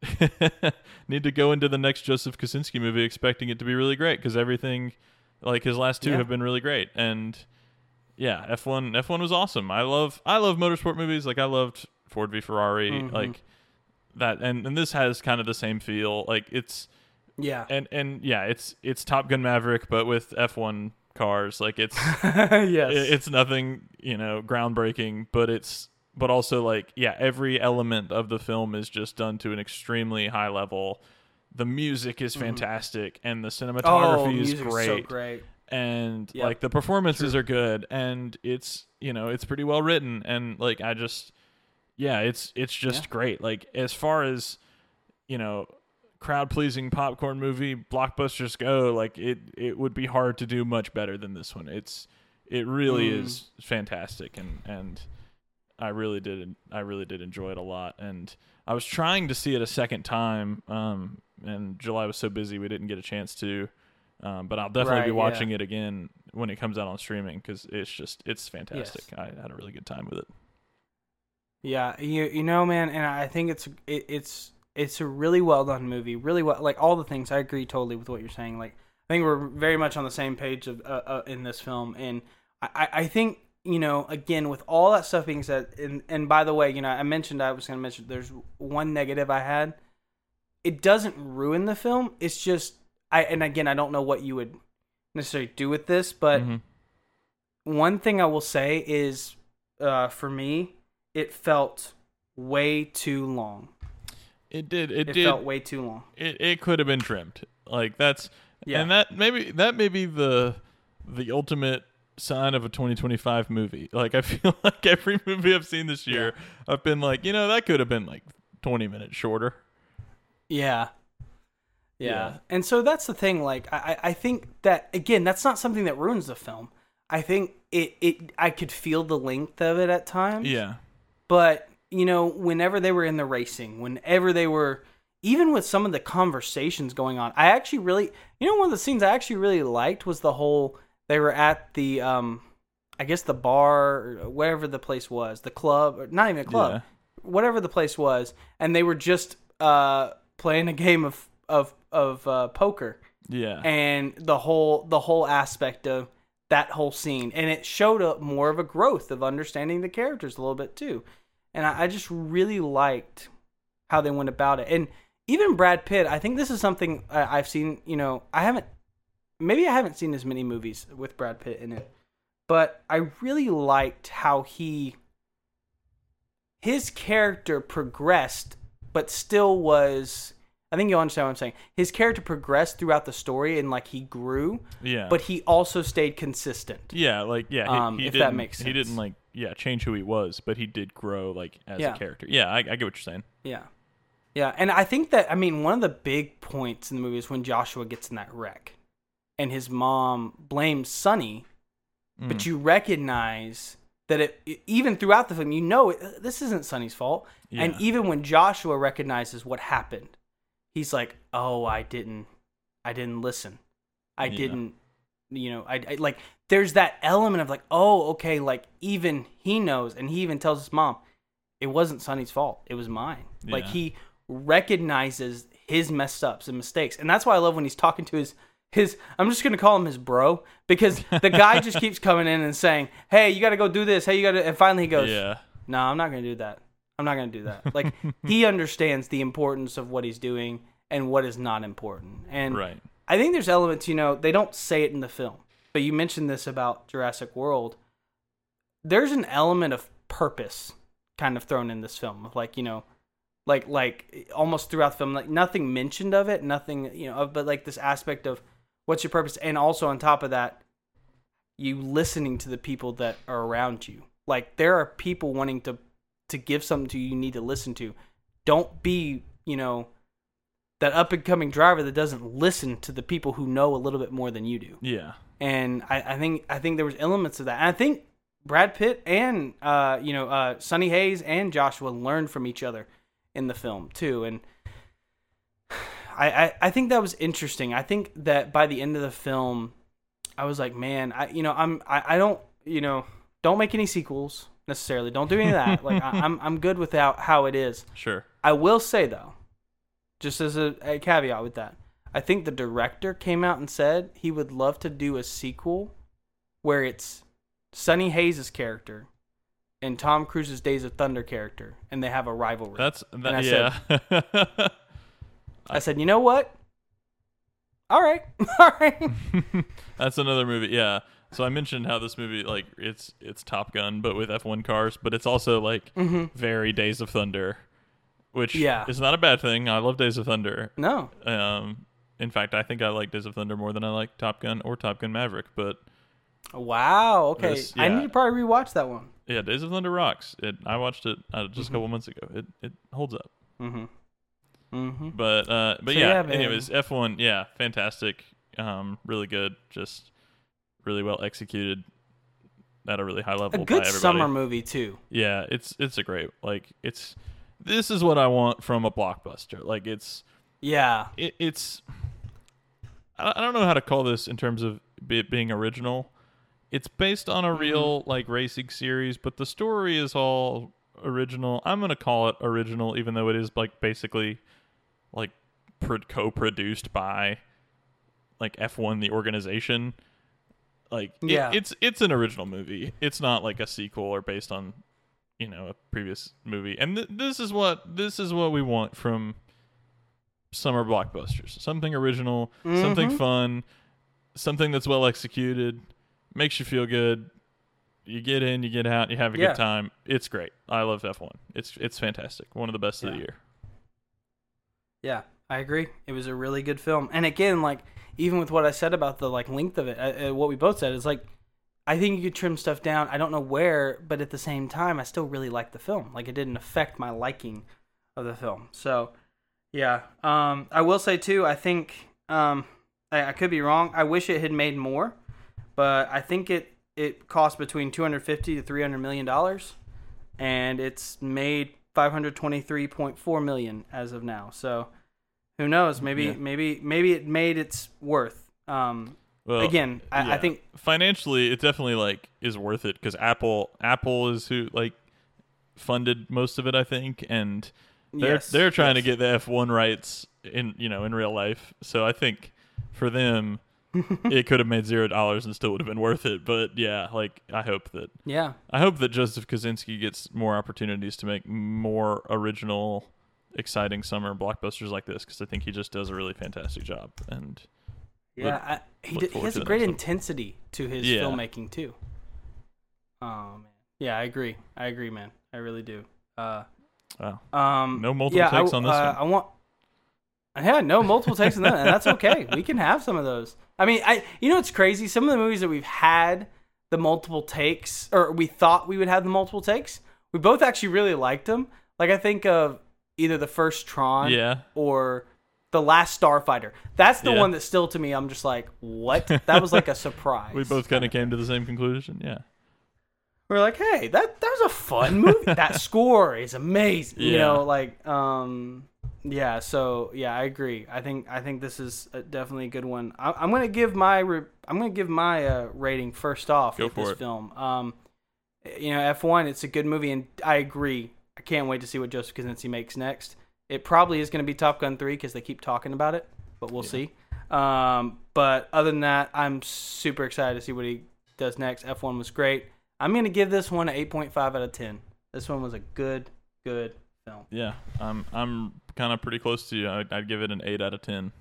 need to go into the next Joseph Kosinski movie expecting it to be really great, because everything like his last two Yeah. have been really great. And yeah, F one F one was awesome. I love I love motorsport movies. Like I loved Ford v Ferrari. Mhm. Like that, and, and this has kind of the same feel. Like it's Yeah. and and yeah, it's it's Top Gun Maverick but with F one cars. Like it's Yes. it- it's nothing, you know, groundbreaking, but it's but also like yeah, every element of the film is just done to an extremely high level. The music is fantastic and the cinematography oh, is music's great. so great. And Yep. like the performances are good, and it's, you know, it's pretty well written, and like I just yeah, it's it's just Yeah. great. Like as far as, you know, crowd pleasing popcorn movie blockbusters go, like it it would be hard to do much better than this one. It's it really Mm. is fantastic, and and I really did I really did enjoy it a lot. And I was trying to see it a second time, um and July was so busy we didn't get a chance to. Um, but I'll definitely Right, be watching yeah. it again when it comes out on streaming, because it's just it's fantastic. I had a really good time with it. Yeah, you you know, man, and I think it's it, it's it's a really well done movie. Really well, like all the things. I agree totally with what you're saying. Like I think we're very much on the same page of uh, uh, in this film, and I, I I think, you know, again, with all that stuff being said, and and by the way, you know, I mentioned I was going to mention there's one negative I had. It doesn't ruin the film. It's just I and again I don't know what you would necessarily do with this, but Mhm. one thing I will say is, uh, for me, it felt way too long. It did. It, It did. felt way too long. It it could have been trimmed. Like that's Yeah. and that maybe that may be the the ultimate sign of a twenty twenty-five movie. Like, I feel like every movie I've seen this year, yeah. I've been like, you know, that could have been like twenty minutes shorter. Yeah. Yeah. Yeah. And so that's the thing. Like, I, I think that, again, that's not something that ruins the film. I think it, it, I could feel the length of it at times. Yeah. But, you know, whenever they were in the racing, whenever they were, even with some of the conversations going on, I actually really, you know, one of the scenes I actually really liked was the whole, they were at the, um, I guess the bar, or whatever the place was, the club, or not even a club, yeah. whatever the place was, and they were just uh, playing a game of of of uh, poker. Yeah. And the whole the whole aspect of that whole scene, and it showed up more of a growth of understanding the characters a little bit too, and I, I just really liked how they went about it. And even Brad Pitt, I think this is something I, I've seen. You know, I haven't. Maybe I haven't seen as many movies with Brad Pitt in it, but I really liked how he, his character progressed, but still was, I think you'll understand what I'm saying. His character progressed throughout the story and like he grew, yeah. but he also stayed consistent. Yeah, like, yeah, he, um, he if didn't, that makes sense. He didn't like, yeah, change who he was, but he did grow like as yeah. a character. Yeah, I, I get what you're saying. Yeah. Yeah, and I think that, I mean, one of the big points in the movie is when Joshua gets in that wreck and his mom blames Sonny, mm. but you recognize that it, even throughout the film, you know it, this isn't Sonny's fault. Yeah. And even when Joshua recognizes what happened, he's like, "Oh, I didn't, I didn't listen. I yeah. didn't, you know, I, I like." There's that element of like, "Oh, okay." Like even he knows, and he even tells his mom, "It wasn't Sonny's fault. It was mine." Yeah. Like he recognizes his messed ups and mistakes, and that's why I love when he's talking to his. His, I'm just gonna call him his bro, because the guy just keeps coming in and saying, "Hey, you got to go do this. Hey, you got to," and finally he goes, "Yeah, no, I'm not gonna do that. I'm not gonna do that." Like he understands the importance of what he's doing and what is not important. And right. I think there's elements, you know, they don't say it in the film, but you mentioned this about Jurassic World. There's an element of purpose kind of thrown in this film, of like, you know, like like almost throughout the film, like nothing mentioned of it, nothing, you know, but like this aspect of what's your purpose? And also on top of that, you listening to the people that are around you. Like there are people wanting to, to give something to you, you need to listen to. Don't be, you know, that up and coming driver that doesn't listen to the people who know a little bit more than you do. Yeah. And I, I think I think there was elements of that. And I think Brad Pitt and uh, you know, uh, Sonny Hayes and Joshua learned from each other in the film too. And I, I, I think that was interesting. I think that by the end of the film, I was like, man, I you know, I'm I, I don't you know, don't make any sequels necessarily. Don't do any of that. Like I, I'm I'm good without how it is. Sure. I will say though, just as a, a caveat with that, I think the director came out and said he would love to do a sequel where it's Sonny Hayes' character and Tom Cruise's Days of Thunder character, and they have a rivalry. That's that, I yeah. Said, I said, you know what? All right, all right. That's another movie. Yeah. So I mentioned how this movie, like, it's it's Top Gun, but with F one cars, but it's also like mm-hmm. very Days of Thunder, which yeah. is not a bad thing. I love Days of Thunder. No. Um. In fact, I think I like Days of Thunder more than I like Top Gun or Top Gun Maverick. But wow. Okay. this, yeah. I need to probably rewatch that one. Yeah, Days of Thunder rocks. It. I watched it uh, just mm-hmm. a couple months ago. It it holds up. Mm-hmm. Mm-hmm. But uh, but so yeah. yeah anyways, F one, yeah, fantastic. Um, really good. Just really well executed at a really high level. A good by everybody. summer movie too. Yeah, it's it's a great like it's. This is what I want from a blockbuster. Like it's. Yeah. It, it's. I I don't know how to call this in terms of it being original. It's based on a real mm-hmm. like racing series, but the story is all original. I'm gonna call it original, even though it is like basically like pro- co-produced by like F one, the organization. Like yeah. it, it's it's an original movie. It's not like a sequel or based on you know a previous movie. And th- this is what this is what we want from summer blockbusters. Something original, mm-hmm. something fun, something that's well executed. Makes you feel good. You get in, you get out, you have a yeah. good time. It's great. I love F one. It's it's fantastic. One of the best yeah. of the year. Yeah, I agree. It was a really good film. And again, like even with what I said about the like length of it, uh, uh, what we both said is like, I think you could trim stuff down. I don't know where, but at the same time, I still really like the film. Like, it didn't affect my liking of the film. So, yeah. Um, I will say, too, I think, um, I, I could be wrong. I wish it had made more, but I think it, it cost between two hundred fifty to three hundred million dollars, and it's made five hundred twenty-three point four million as of now. So, who knows? Maybe, yeah. maybe, maybe it made its worth. Um, Well, Again, I, yeah. I think financially, it definitely like is worth it because Apple, Apple is who like funded most of it, I think, and they're yes, they're trying yes. to get the F one rights in you know in real life. So I think for them, it could have made zero dollars and still would have been worth it. But yeah, like I hope that yeah, I hope that Joseph Kosinski gets more opportunities to make more original, exciting summer blockbusters like this because I think he just does a really fantastic job and. Yeah, look, I, he, did, he has a great intensity to his yeah. filmmaking too. Oh man, yeah, I agree. I agree, man. I really do. Uh, wow. Um, no multiple yeah, takes I, on this uh, one. I want. Yeah, no multiple takes on that, and that's okay. We can have some of those. I mean, I you know it's crazy. Some of the movies that we've had the multiple takes, or we thought we would have the multiple takes, we both actually really liked them. Like I think of either the first Tron, yeah. or. The Last Starfighter. That's the yeah. one that still to me, I'm just like, what? That was like a surprise. We both kind of came to the same conclusion. Yeah. We're like, hey, that that was a fun movie. That score is amazing. Yeah. You know, like, um, yeah. So yeah, I agree. I think I think this is a, definitely a good one. I, I'm gonna give my re, I'm gonna give my uh, rating first off Go with for this it. film. Um, you know, F one. It's a good movie, and I agree. I can't wait to see what Joseph Kosinski makes next. It probably is going to be Top Gun three because they keep talking about it, but we'll yeah. see. Um, but other than that, I'm super excited to see what he does next. F one was great. I'm going to give this one an eight point five out of ten. This one was a good, good film. Yeah, I'm I'm kind of pretty close to you. I'd, I'd give it an eight out of ten.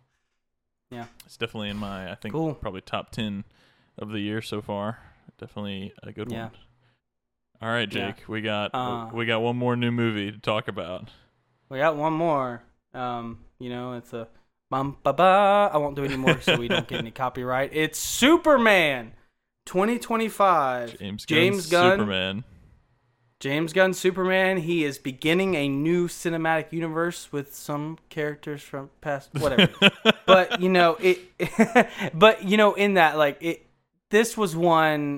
Yeah. It's definitely in my, I think, cool. probably top ten of the year so far. Definitely a good yeah. one. All right, Jake, yeah. we got uh, we got one more new movie to talk about. We got one more. Um, you know, it's a bum ba ba. I won't do any more so we don't get any copyright. It's Superman, twenty twenty-five. James, James Gunn, Gunn. Superman. James Gunn, Superman. He is beginning a new cinematic universe with some characters from past whatever. But you know it. But you know, in that, like it, this was one.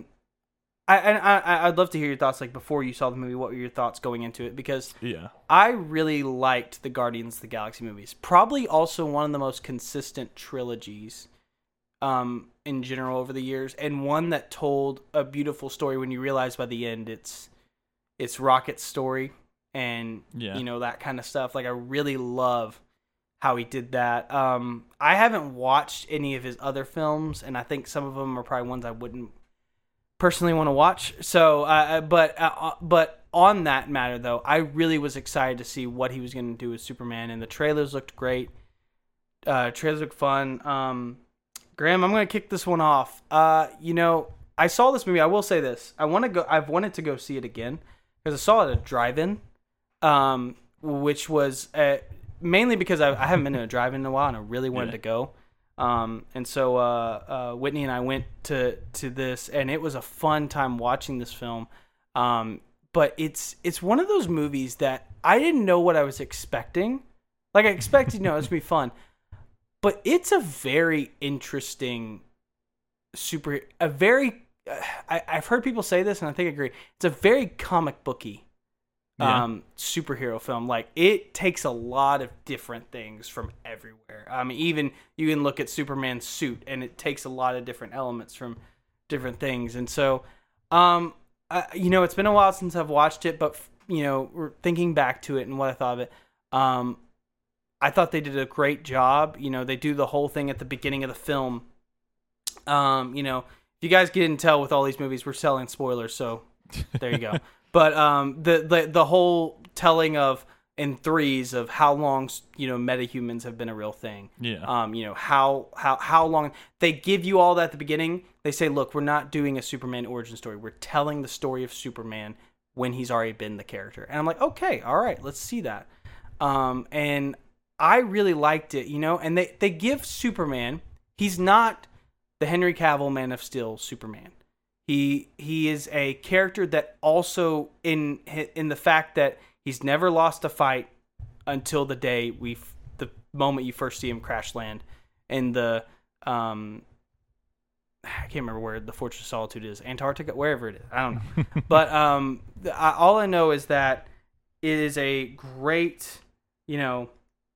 I, and I, I'd love to hear your thoughts, like, before you saw the movie, what were your thoughts going into it? Because yeah. I really liked the Guardians of the Galaxy movies. Probably also one of the most consistent trilogies um, in general over the years, and one that told a beautiful story when you realize by the end it's it's Rocket's story and, yeah. you know, that kind of stuff. Like, I really love how he did that. Um, I haven't watched any of his other films, and I think some of them are probably ones I wouldn't personally want to watch. So, uh, but uh, but on that matter, though, I really was excited to see what he was going to do with Superman, and the trailers looked great. Uh, trailers looked fun. Um, Graham, I'm going to kick this one off. Uh, you know, I saw this movie. I will say this: I want to go. I've wanted to go see it again because I saw it at a drive-in, um, which was uh, mainly because I, I haven't been to a drive-in in a while, and I really wanted yeah. to go. Um, and so, uh, uh, Whitney and I went to, to this, and it was a fun time watching this film. Um, but it's, it's one of those movies that I didn't know what I was expecting. Like I expected, you know, it's gonna be fun, but it's a very interesting super, a very, uh, I, I've heard people say this and I think I agree. It's a very comic booky Yeah. um superhero film. Like it takes a lot of different things from everywhere. I mean, even you can look at Superman's suit and it takes a lot of different elements from different things. And so um uh, you know, it's been a while since I've watched it, but you know, we're thinking back to it and what I thought of it. Um I thought they did a great job. You know, they do the whole thing at the beginning of the film. Um, you know, if you guys didn't tell with all these movies, we're selling spoilers, so there you go. But um, the, the the whole telling of in threes of how long, you know, metahumans have been a real thing. Yeah. Um, you know, how how how long they give you all that at the beginning. They say, look, we're not doing a Superman origin story. We're telling the story of Superman when he's already been the character. And I'm like, okay, all right, let's see that. Um, and I really liked it, you know. And they they give Superman. He's not the Henry Cavill Man of Steel Superman. He he is a character that also in in the fact that he's never lost a fight until the day we the moment you first see him crash land in the um I can't remember where the Fortress of Solitude is, Antarctica, wherever it is. I don't know. But um, the, I, all I know is that it is a great, you know,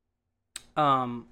um,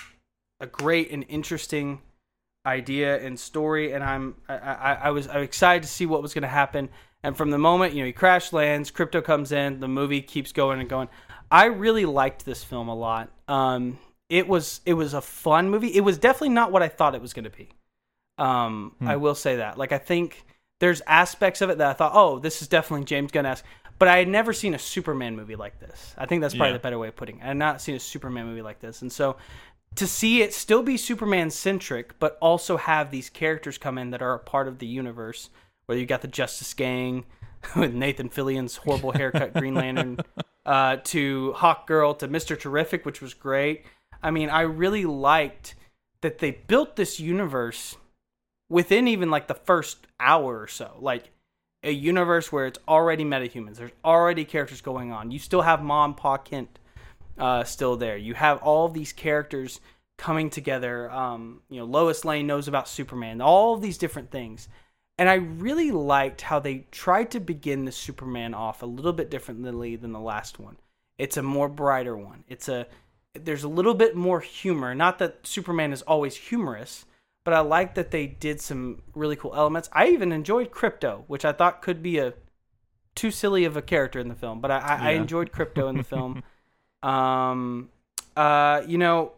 a great and interesting idea and story, and I'm I, I, I was I was excited to see what was going to happen. And from the moment, you know, he crash lands, Krypto comes in, the movie keeps going and going. I really liked this film a lot. Um, it was it was a fun movie. It was definitely not what I thought it was going to be. Um, hmm. I will say that. Like, I think there's aspects of it that I thought, oh, this is definitely James Gunn-esque. But I had never seen a Superman movie like this. I think that's probably yeah. the better way of putting it. I had not seen a Superman movie like this. And so to see it still be Superman-centric, but also have these characters come in that are a part of the universe, whether you got the Justice Gang with Nathan Fillion's horrible haircut Green Lantern, uh, to Hawkgirl, to Mister Terrific, which was great. I mean, I really liked that they built this universe within even like the first hour or so, like a universe where it's already metahumans. There's already characters going on. You still have Mom, Pa Kent uh, still there. You have all of these characters coming together. Um, you know, Lois Lane knows about Superman. All of these different things. And I really liked how they tried to begin the Superman off a little bit differently than the last one. It's a more brighter one. It's a there's a little bit more humor. Not that Superman is always humorous, but I like that they did some really cool elements. I even enjoyed Krypto, which I thought could be a too silly of a character in the film, but I, I, yeah. I enjoyed Krypto in the film. Um, uh, you know,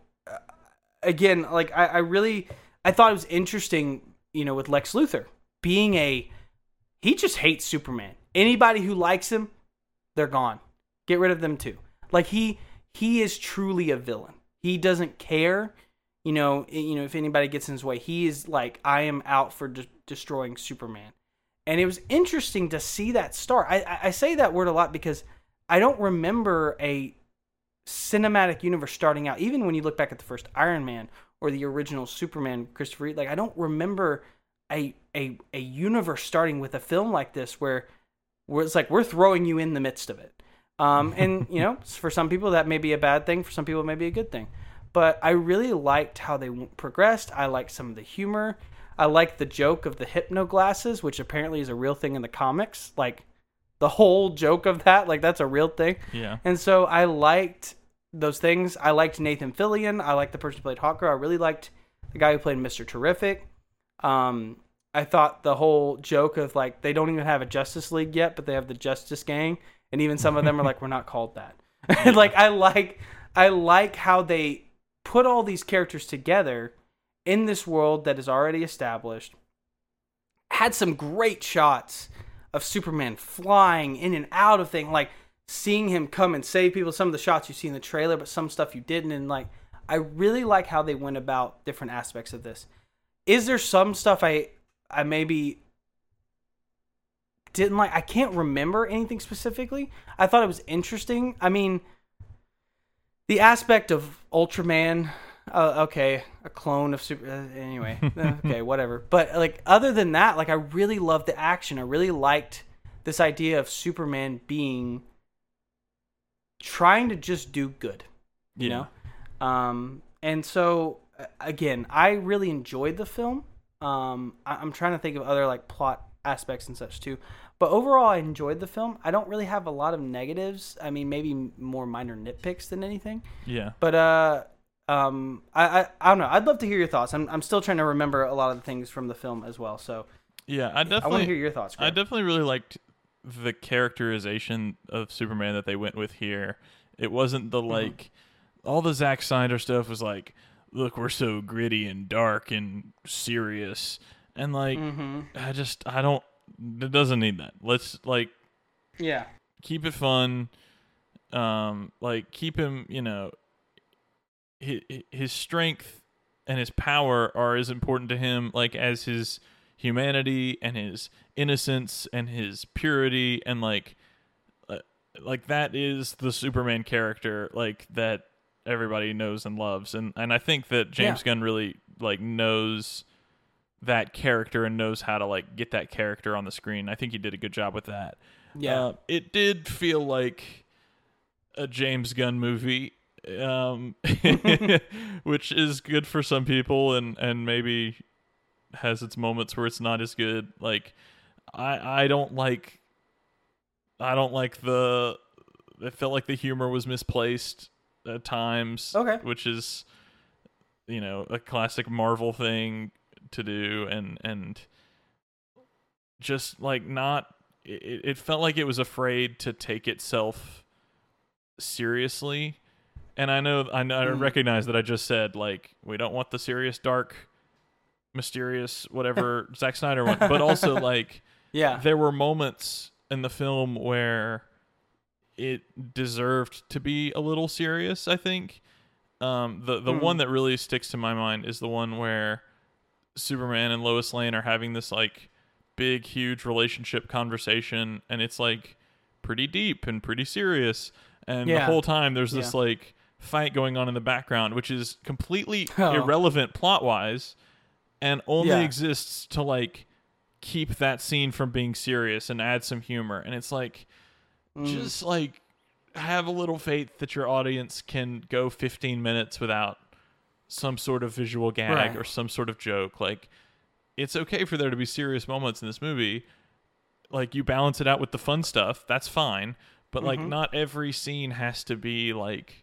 again, like I, I really, I thought it was interesting, you know, with Lex Luthor being a, he just hates Superman. Anybody who likes him, they're gone. Get rid of them too. Like he, he is truly a villain. He doesn't care. You know, you know, if anybody gets in his way, he is like, I am out for de- destroying Superman. And it was interesting to see that start. I, I say that word a lot because I don't remember a cinematic universe starting out. Even when you look back at the first Iron Man or the original Superman, Christopher Reeve, like I don't remember a a a universe starting with a film like this where where it's like we're throwing you in the midst of it. Um, and you know, for some people that may be a bad thing. For some people, it may be a good thing. But I really liked how they progressed. I liked some of the humor. I liked the joke of the hypno glasses, which apparently is a real thing in the comics. Like, the whole joke of that, like, that's a real thing. Yeah. And so I liked those things. I liked Nathan Fillion. I liked the person who played Hawkgirl. I really liked the guy who played Mister Terrific. Um, I thought the whole joke of, like, they don't even have a Justice League yet, but they have the Justice Gang. And even some of them are like, we're not called that. Yeah. Like, I like, I like how they put all these characters together in this world that is already established. Had some great shots of Superman flying in and out of things, like seeing him come and save people. Some of the shots you see in the trailer, but some stuff you didn't. And like, I really like how they went about different aspects of this. Is there some stuff I I maybe didn't like? I can't remember anything specifically. I thought it was interesting. I mean, the aspect of Ultraman, uh, okay, a clone of Super. Uh, anyway, okay, whatever. But like, other than that, like, I really loved the action. I really liked this idea of Superman being trying to just do good, you yeah. know. Um, and so again, I really enjoyed the film. Um, I- I'm trying to think of other like plot aspects and such too. But overall, I enjoyed the film. I don't really have a lot of negatives. I mean, maybe more minor nitpicks than anything. Yeah. But uh, um, I, I I don't know. I'd love to hear your thoughts. I'm I'm still trying to remember a lot of the things from the film as well. So yeah, I definitely I want to hear your thoughts. Greg. I definitely really liked the characterization of Superman that they went with here. It wasn't the like mm-hmm. all the Zack Snyder stuff was like, look, we're so gritty and dark and serious, and like mm-hmm. I just I don't. It doesn't need that. Let's like, yeah, keep it fun. Um, like keep him, you know, his, his strength and his power are as important to him, like as his humanity and his innocence and his purity, and like, uh, like that is the Superman character, like that everybody knows and loves, and and I think that James yeah. Gunn really like knows that character and knows how to like get that character on the screen. I think he did a good job with that. Yeah. Uh, it did feel like a James Gunn movie, um, which is good for some people and, and maybe has its moments where it's not as good. Like, I I don't like I don't like the. It felt like the humor was misplaced at times. Okay. Which is, you know, a classic Marvel thing to do, and and just like not. It, it felt like it was afraid to take itself seriously. And I know I know I Mm. recognize that I just said like we don't want the serious, dark, mysterious, whatever Zack Snyder one, but also like Yeah. there were moments in the film where it deserved to be a little serious, I think. Um, the the Hmm. one that really sticks to my mind is the one where Superman and Lois Lane are having this like big, huge relationship conversation, and it's like pretty deep and pretty serious. And the Yeah. whole time there's this Yeah. like fight going on in the background, which is completely Oh. irrelevant plot wise, and only Yeah. exists to like keep that scene from being serious and add some humor. And it's like Mm. just like have a little faith that your audience can go fifteen minutes without some sort of visual gag Right. or some sort of joke. Like, it's okay for there to be serious moments in this movie. Like, you balance it out with the fun stuff, that's fine. But like, Mhm. not every scene has to be like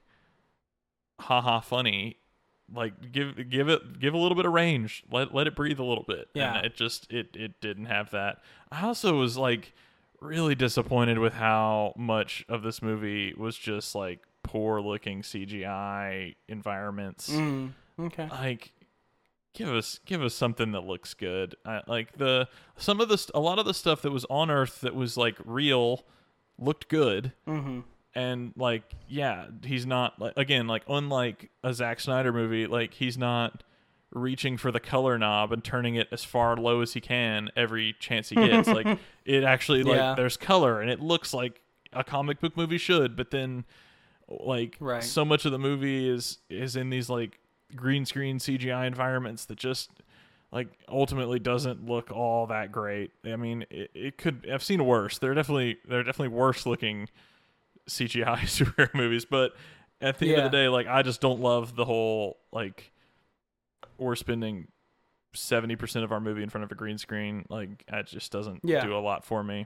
haha funny. Like, give give it give a little bit of range. Let let it breathe a little bit. Yeah. And it just it it didn't have that. I also was like really disappointed with how much of this movie was just like poor looking C G I environments. Mm. Okay. Like, give us give us something that looks good. I, like the some of the st- a lot of the stuff that was on Earth that was like real looked good. Mm-hmm. And like, yeah, he's not like again like unlike a Zack Snyder movie, like he's not reaching for the color knob and turning it as far low as he can every chance he gets. Like, it actually like Yeah. there's color and it looks like a comic book movie should, but then like Right. so much of the movie is is in these like green screen C G I environments that just like ultimately doesn't look all that great. I mean, it, it could I've seen worse. There are definitely there are definitely worse looking C G I superhero movies, but at the end Yeah. of the day, like I just don't love the whole like we're spending seventy percent of our movie in front of a green screen. Like, it just doesn't Yeah. do a lot for me.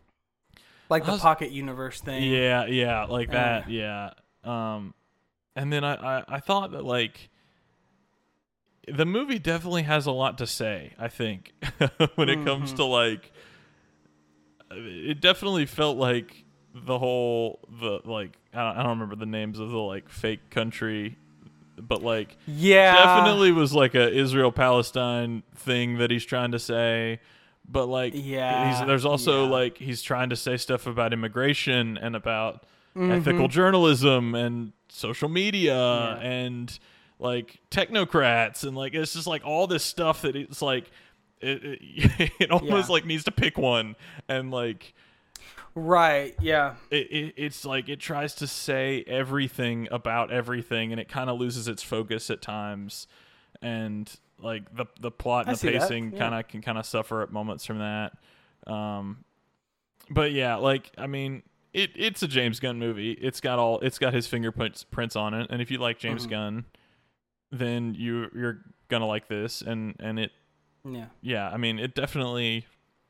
Like I the was- pocket universe thing. Yeah, yeah, like Uh. that, yeah. Um, and then I, I, I thought that like the movie definitely has a lot to say. I think when it comes Mhm. to like, it definitely felt like the whole the like I don't, I don't remember the names of the like fake country, but like Yeah. definitely was like a Israel Palestine thing that he's trying to say. But like, Yeah. he's, there's also Yeah. like he's trying to say stuff about immigration and about Mhm. ethical journalism and social media Yeah. and like technocrats and like it's just like all this stuff that it's like it it, it almost Yeah. like needs to pick one and like Right. Yeah. it, it it's like it tries to say everything about everything and it kind of loses its focus at times and like the the plot I and the see that, pacing yeah. kind of can kind of suffer at moments from that. Um, but yeah, like I mean, it it's a James Gunn movie. It's got all it's got his fingerprints prints on it, and if you like James Mhm. Gunn, then you you're gonna like this. And and it Yeah. yeah, I mean, it definitely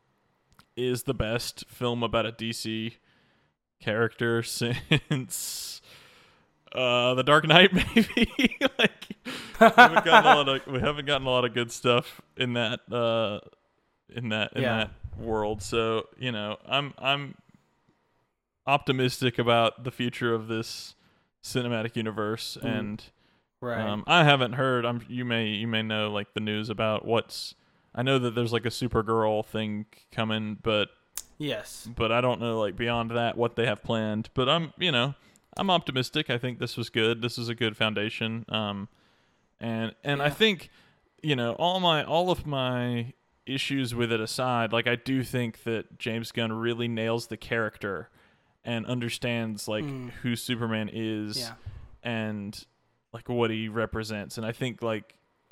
is the best film about a D C character since uh, The Dark Knight, maybe. Like, we haven't gotten a lot of we haven't gotten a lot of good stuff in that uh, in that in Yeah. that world. So you know, I'm I'm optimistic about the future of this cinematic universe, Mm. and Right. um, I haven't heard. I'm you may you may know like the news about what's. I know that there's like a Supergirl thing coming, but yes. but I don't know like beyond that what they have planned. But I'm you know I'm optimistic. I think this was good. This is a good foundation. Um, and and I Yeah. think you know all my all of my issues with it aside, like I do think that James Gunn really nails the character and understands like Mm. who Superman is Yeah. and like what he represents. And I think like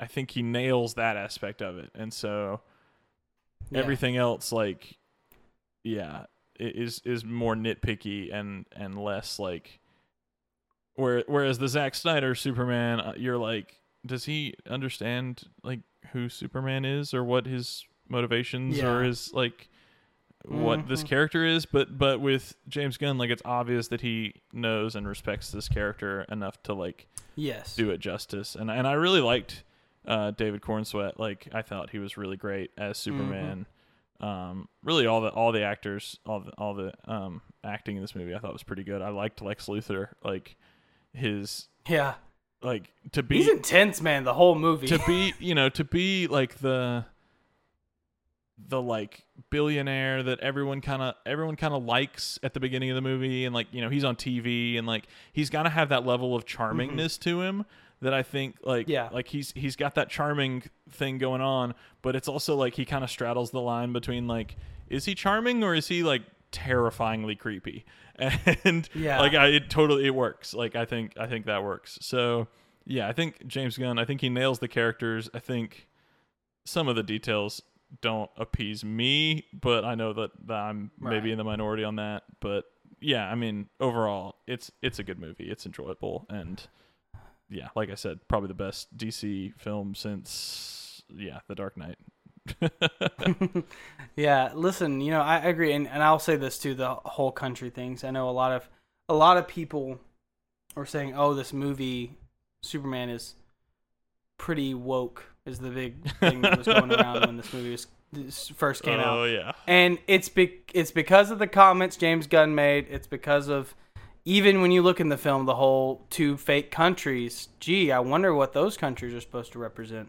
I think he nails that aspect of it. And so Yeah. everything else, like, yeah, is is more nitpicky and and less like. Where, whereas the Zack Snyder Superman, uh, you're like, does he understand like who Superman is or what his motivations Yeah. or his like what Mm-hmm. this character is? But but with James Gunn, like it's obvious that he knows and respects this character enough to like Yes. do it justice. And and I really liked uh, David Cornsweet. Like I thought he was really great as Superman. Mm-hmm. Um, really all the all the actors, all the all the um acting in this movie, I thought was pretty good. I liked Lex Luthor, like. His Yeah, like to be he's intense, man. The whole movie to be you know to be like the the like billionaire that everyone kind of everyone kind of likes at the beginning of the movie, and like you know he's on T V and like he's got to have that level of charmingness mm-hmm. to him that I think like yeah. like he's he's got that charming thing going on, but it's also like he kind of straddles the line between like is he charming or is he like terrifyingly creepy. And yeah. like I it totally it works. Like I think I think that works. So yeah, I think James Gunn, I think he nails the characters. I think some of the details don't appease me, but I know that, that I'm right. maybe in the minority on that. But yeah, I mean, overall, it's it's a good movie. It's enjoyable, and yeah, like I said, probably the best D C film since yeah, The Dark Knight. Yeah, listen, you know, I agree, and, and I'll say this too, the whole country things. I know a lot of a lot of people are saying, "Oh, this movie, Superman, is pretty woke." Is the big thing that was going around when this movie was this first came oh, out. Oh yeah, and it's be- it's because of the comments James Gunn made. It's because of even when you look in the film, the whole two fake countries. Gee, I wonder what those countries are supposed to represent.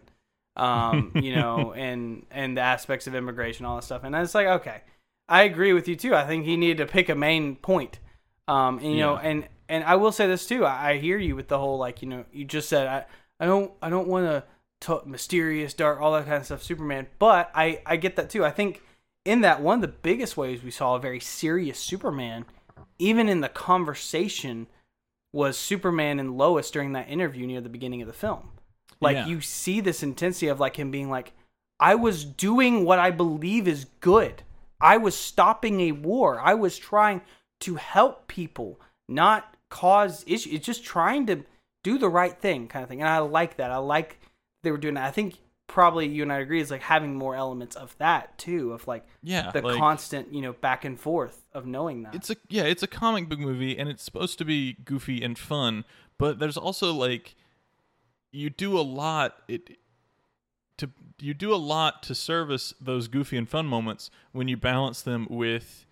um, you know, and and the aspects of immigration, all that stuff. And it's like, okay, I agree with you too. I think he needed to pick a main point. Um, and you yeah. know, and and I will say this too. I, I hear you with the whole like, you know, you just said I I don't I don't want to talk mysterious, dark, all that kind of stuff, Superman. But I I get that too. I think in that one of the biggest ways we saw a very serious Superman, even in the conversation, was Superman and Lois during that interview near the beginning of the film. Like, yeah. you see this intensity of, like, him being like, I was doing what I believe is good. I was stopping a war. I was trying to help people, not cause issues. It's just trying to do the right thing kind of thing. And I like that. I like they were doing that. I think probably you and I agree is, like, having more elements of that, too, of, like, yeah, the like, constant, you know, back and forth of knowing that. It's a Yeah, it's a comic book movie, and it's supposed to be goofy and fun, but there's also, like, you do a lot it to you do a lot to service those goofy and fun moments when you balance them with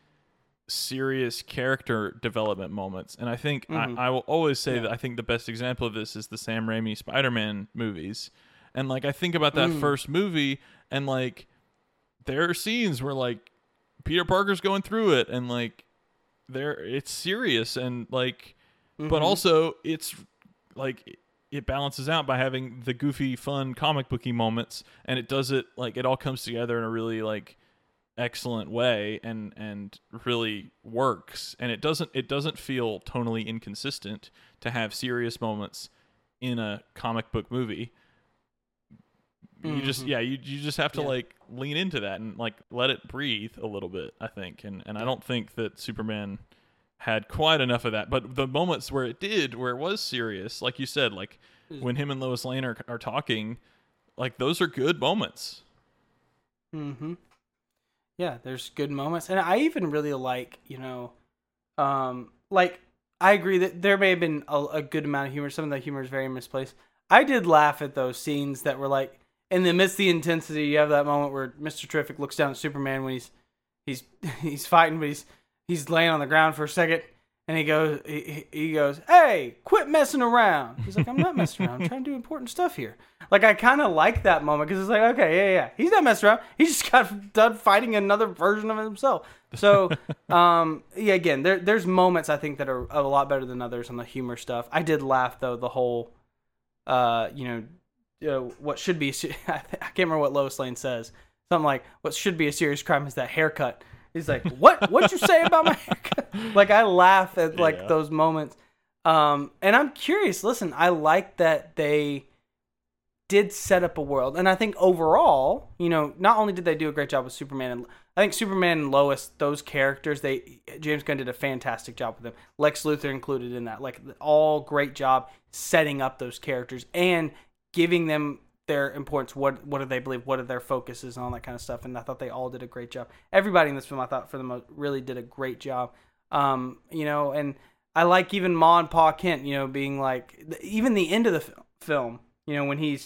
serious character development moments. And I think mm-hmm. I, I will always say yeah. that I think the best example of this is the Sam Raimi Spider-Man movies. And like I think about that mm. first movie, and like there are scenes where like Peter Parker's going through it, and like there it's serious, and like mm-hmm. but also it's like it balances out by having the goofy, fun, comic booky moments, and it does it like it all comes together in a really like excellent way, and and really works. And it doesn't it doesn't feel tonally inconsistent to have serious moments in a comic book movie. Mm-hmm. You just yeah you you just have to yeah. like lean into that and like let it breathe a little bit, I think. And and I don't think that Superman had quite enough of that, but the moments where it did, where it was serious, like you said, like when him and Lois Lane are are talking, like those are good moments. Mm-hmm. Yeah, there's good moments, and I even really like, you know, um, like I agree that there may have been a, a good amount of humor. Some of the humor is very misplaced. I did laugh at those scenes that were like in the midst of the intensity. You have that moment where Mister Terrific looks down at Superman when he's he's he's fighting, but he's He's laying on the ground for a second, and he goes, he, he goes, "Hey, quit messing around." He's like, "I'm not messing around. I'm trying to do important stuff here." Like, I kind of like that moment because it's like, okay, yeah, yeah, he's not messing around. He just got done fighting another version of himself. So, um, yeah, again, there, there's moments I think that are a lot better than others on the humor stuff. I did laugh though the whole, uh, you know, you know what should be I can't remember what Lois Lane says. Something like, "What should be a serious crime is that haircut." He's like, what? What'd you say about my haircut? Like, I laugh at, like, yeah. those moments. Um, and I'm curious. Listen, I like that they did set up a world. And I think overall, you know, not only did they do a great job with Superman, and I think Superman and Lois, those characters, they James Gunn did a fantastic job with them. Lex Luthor included in that. Like, all great job setting up those characters and giving them their importance. What what do they believe? What are their focuses and all that kind of stuff? And I thought they all did a great job. Everybody in this film, I thought, for the most, really did a great job. Um, you know, and I like even Ma and Pa Kent, you know, being like, even the end of the f- film, you know, when he's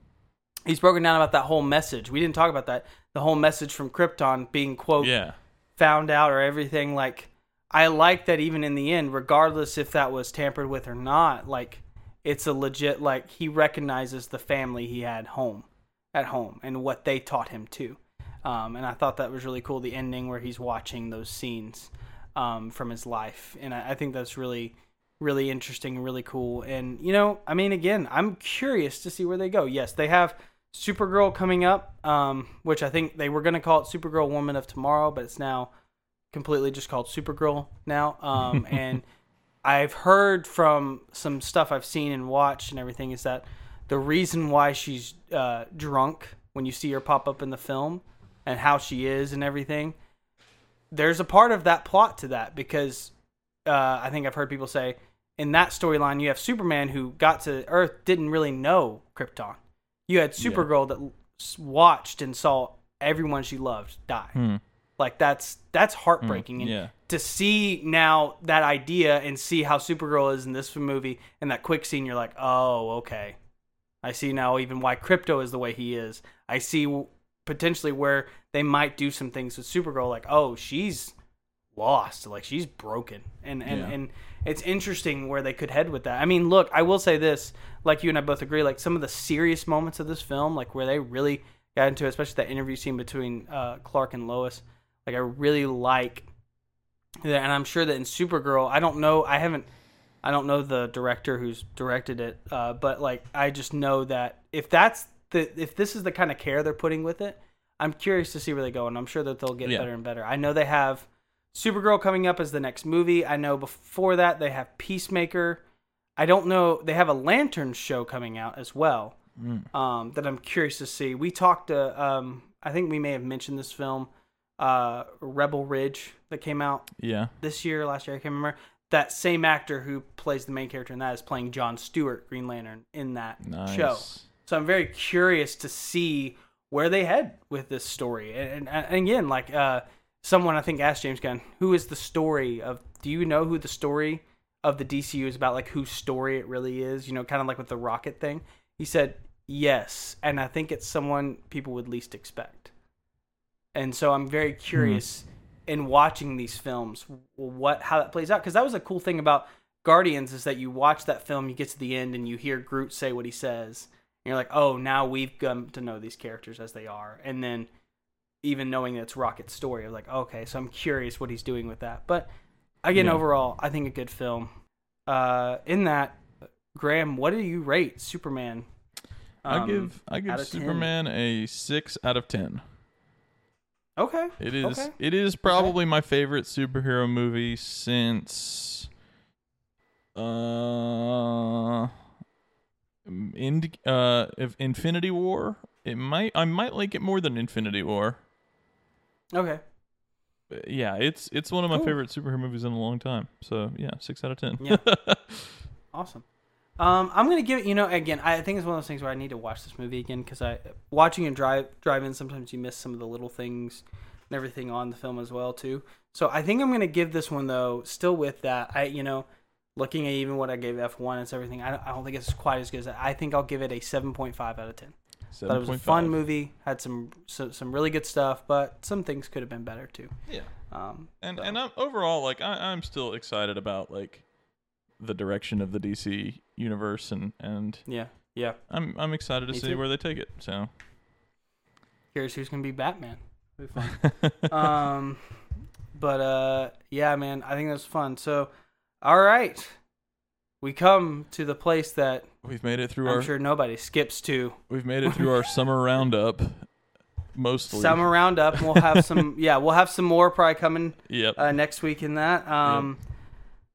he's broken down about that whole message. We didn't talk about that. The whole message from Krypton being, quote, yeah. found out or everything. Like, I like that even in the end, regardless if that was tampered with or not, like, it's a legit, like, he recognizes the family he had home, at home, and what they taught him too. Um, and I thought that was really cool, the ending where he's watching those scenes um, from his life. And I, I think that's really, really interesting and really cool. And, you know, I mean, again, I'm curious to see where they go. Yes, they have Supergirl coming up, um, which I think they were going to call it Supergirl Woman of Tomorrow, but it's now completely just called Supergirl now. Um, and I've heard from some stuff I've seen and watched and everything is that the reason why she's uh, drunk when you see her pop up in the film and how she is and everything, there's a part of that plot to that because uh, I think I've heard people say in that storyline you have Superman who got to Earth, didn't really know Krypton. You had Supergirl yeah. that watched and saw everyone she loved die. Hmm. Like, that's that's heartbreaking. Mm, and yeah. to see now that idea and see how Supergirl is in this movie and that quick scene, you're like, oh, okay. I see now even why Krypto is the way he is. I see potentially where they might do some things with Supergirl, like, oh, she's lost. Like, she's broken. And, and, yeah. and it's interesting where they could head with that. I mean, look, I will say this, like you and I both agree, like some of the serious moments of this film, like where they really got into it, especially that interview scene between uh, Clark and Lois, like, I really like that, and I'm sure that in Supergirl, I don't know, I haven't, I don't know the director who's directed it, uh, but, like, I just know that if that's the, if this is the kind of care they're putting with it, I'm curious to see where they go, and I'm sure that they'll get yeah. better and better. I know they have Supergirl coming up as the next movie. I know before that they have Peacemaker. I don't know, they have a Lantern show coming out as well, mm. um, that I'm curious to see. We talked to, um, I think we may have mentioned this film, Uh, Rebel Ridge that came out yeah. this year, last year, I can't remember. That same actor who plays the main character in that is playing John Stewart, Green Lantern, in that nice. show. So I'm very curious to see where they head with this story. And, and, and again, like uh, someone I think asked James Gunn, who is the story of, do you know who the story of the D C U is about, like whose story it really is? You know, kind of like with the Rocket thing. He said, yes. And I think it's someone people would least expect. And so I'm very curious mm. in watching these films, what how that plays out. Because that was a cool thing about Guardians is that you watch that film, you get to the end, and you hear Groot say what he says. And you're like, oh, now we've come to know these characters as they are. And then even knowing that it's Rocket's story, I'm like, okay, so I'm curious what he's doing with that. But again, yeah. overall, I think a good film. Uh, in that, Graham, what do you rate Superman? Um, I give I give Superman ten? A six out of ten. Okay. It is okay. it is probably okay. my favorite superhero movie since uh in uh if Infinity War. It might I might like it more than Infinity War. Okay. But yeah, it's it's one of my cool. favorite superhero movies in a long time. So, yeah, six out of ten. Yeah. Awesome. Um, I'm gonna give it. You know, again, I think it's one of those things where I need to watch this movie again because I watching and drive drive in. Sometimes you miss some of the little things and everything on the film as well too. So I think I'm gonna give this one though. Still with that, I you know, looking at even what I gave F one and everything, I don't, I don't think it's quite as good as that. I think I'll give it a seven point five out of ten. Thought it was a fun movie. Had some so, some really good stuff, but some things could have been better too. Yeah. Um. And so. and I'm, overall, like I, I'm still excited about like the direction of the D C universe and, and yeah yeah I'm I'm excited to Me see too. where they take it. So curious who's gonna be Batman. It'll be fun. um, but uh, yeah, man, I think that's fun. So, all right, we come to the place that we've made it through. I'm our sure nobody skips to. We've made it through our summer roundup. Mostly summer roundup. We'll have some. Yeah, we'll have some more probably coming. Yep. Uh, next week in that. Um. Yep.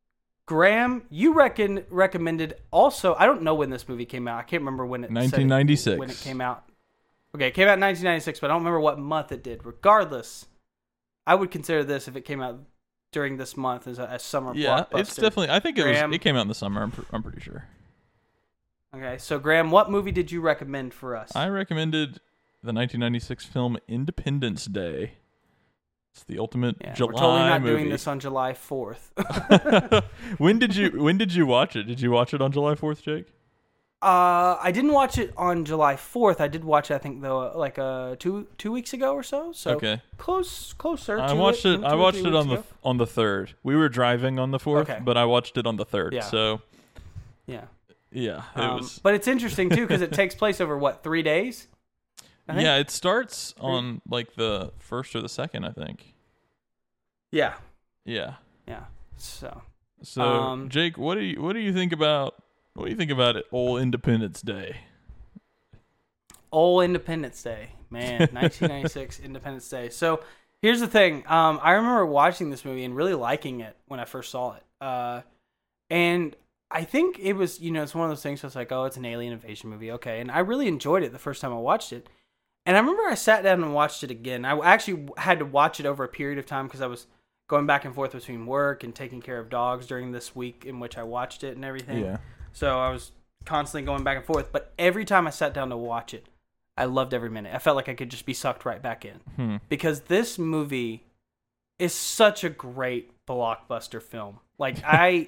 Graham, you reckon recommended also. I don't know when this movie came out. I can't remember when it. nineteen ninety-six. It, when it came out. Okay, it came out in nineteen ninety-six, but I don't remember what month it did. Regardless, I would consider this if it came out during this month as a, a summer yeah, blockbuster. it's definitely. I think it Graham, was. It came out in the summer. I'm, pr- I'm pretty sure. Okay, so Graham, what movie did you recommend for us? I recommended the nineteen ninety-six film Independence Day. It's the ultimate yeah, July we're totally not movie. doing this on July fourth. when did you When did you watch it? Did you watch it on July fourth, Jake? Uh, I didn't watch it on July fourth. I did watch it, I think, though, like uh two two weeks ago or so. So okay, close, closer. I to watched it. it I watched it on ago. the on the third. We were driving on the fourth, Okay. but I watched it on the third. Yeah. So Yeah. yeah, it Um, was. but it's interesting too because it takes place over what three days? I think? Yeah, it starts on like the first or the second, I think. Yeah. Yeah. Yeah. So. So Um, Jake, what do you what do you think about what do you think about it? Old Independence Day. Old Independence Day, man, nineteen ninety-six Independence Day. So here's the thing. Um, I remember watching this movie and really liking it when I first saw it. Uh, and I think it was, you know, it's one of those things that's like, oh, it's an alien invasion movie, okay. And I really enjoyed it the first time I watched it. And I remember I sat down and watched it again. I actually had to watch it over a period of time because I was going back and forth between work and taking care of dogs during this week in which I watched it and everything. Yeah. So I was constantly going back and forth. But every time I sat down to watch it, I loved every minute. I felt like I could just be sucked right back in. Hmm. Because this movie is such a great blockbuster film. Like, I...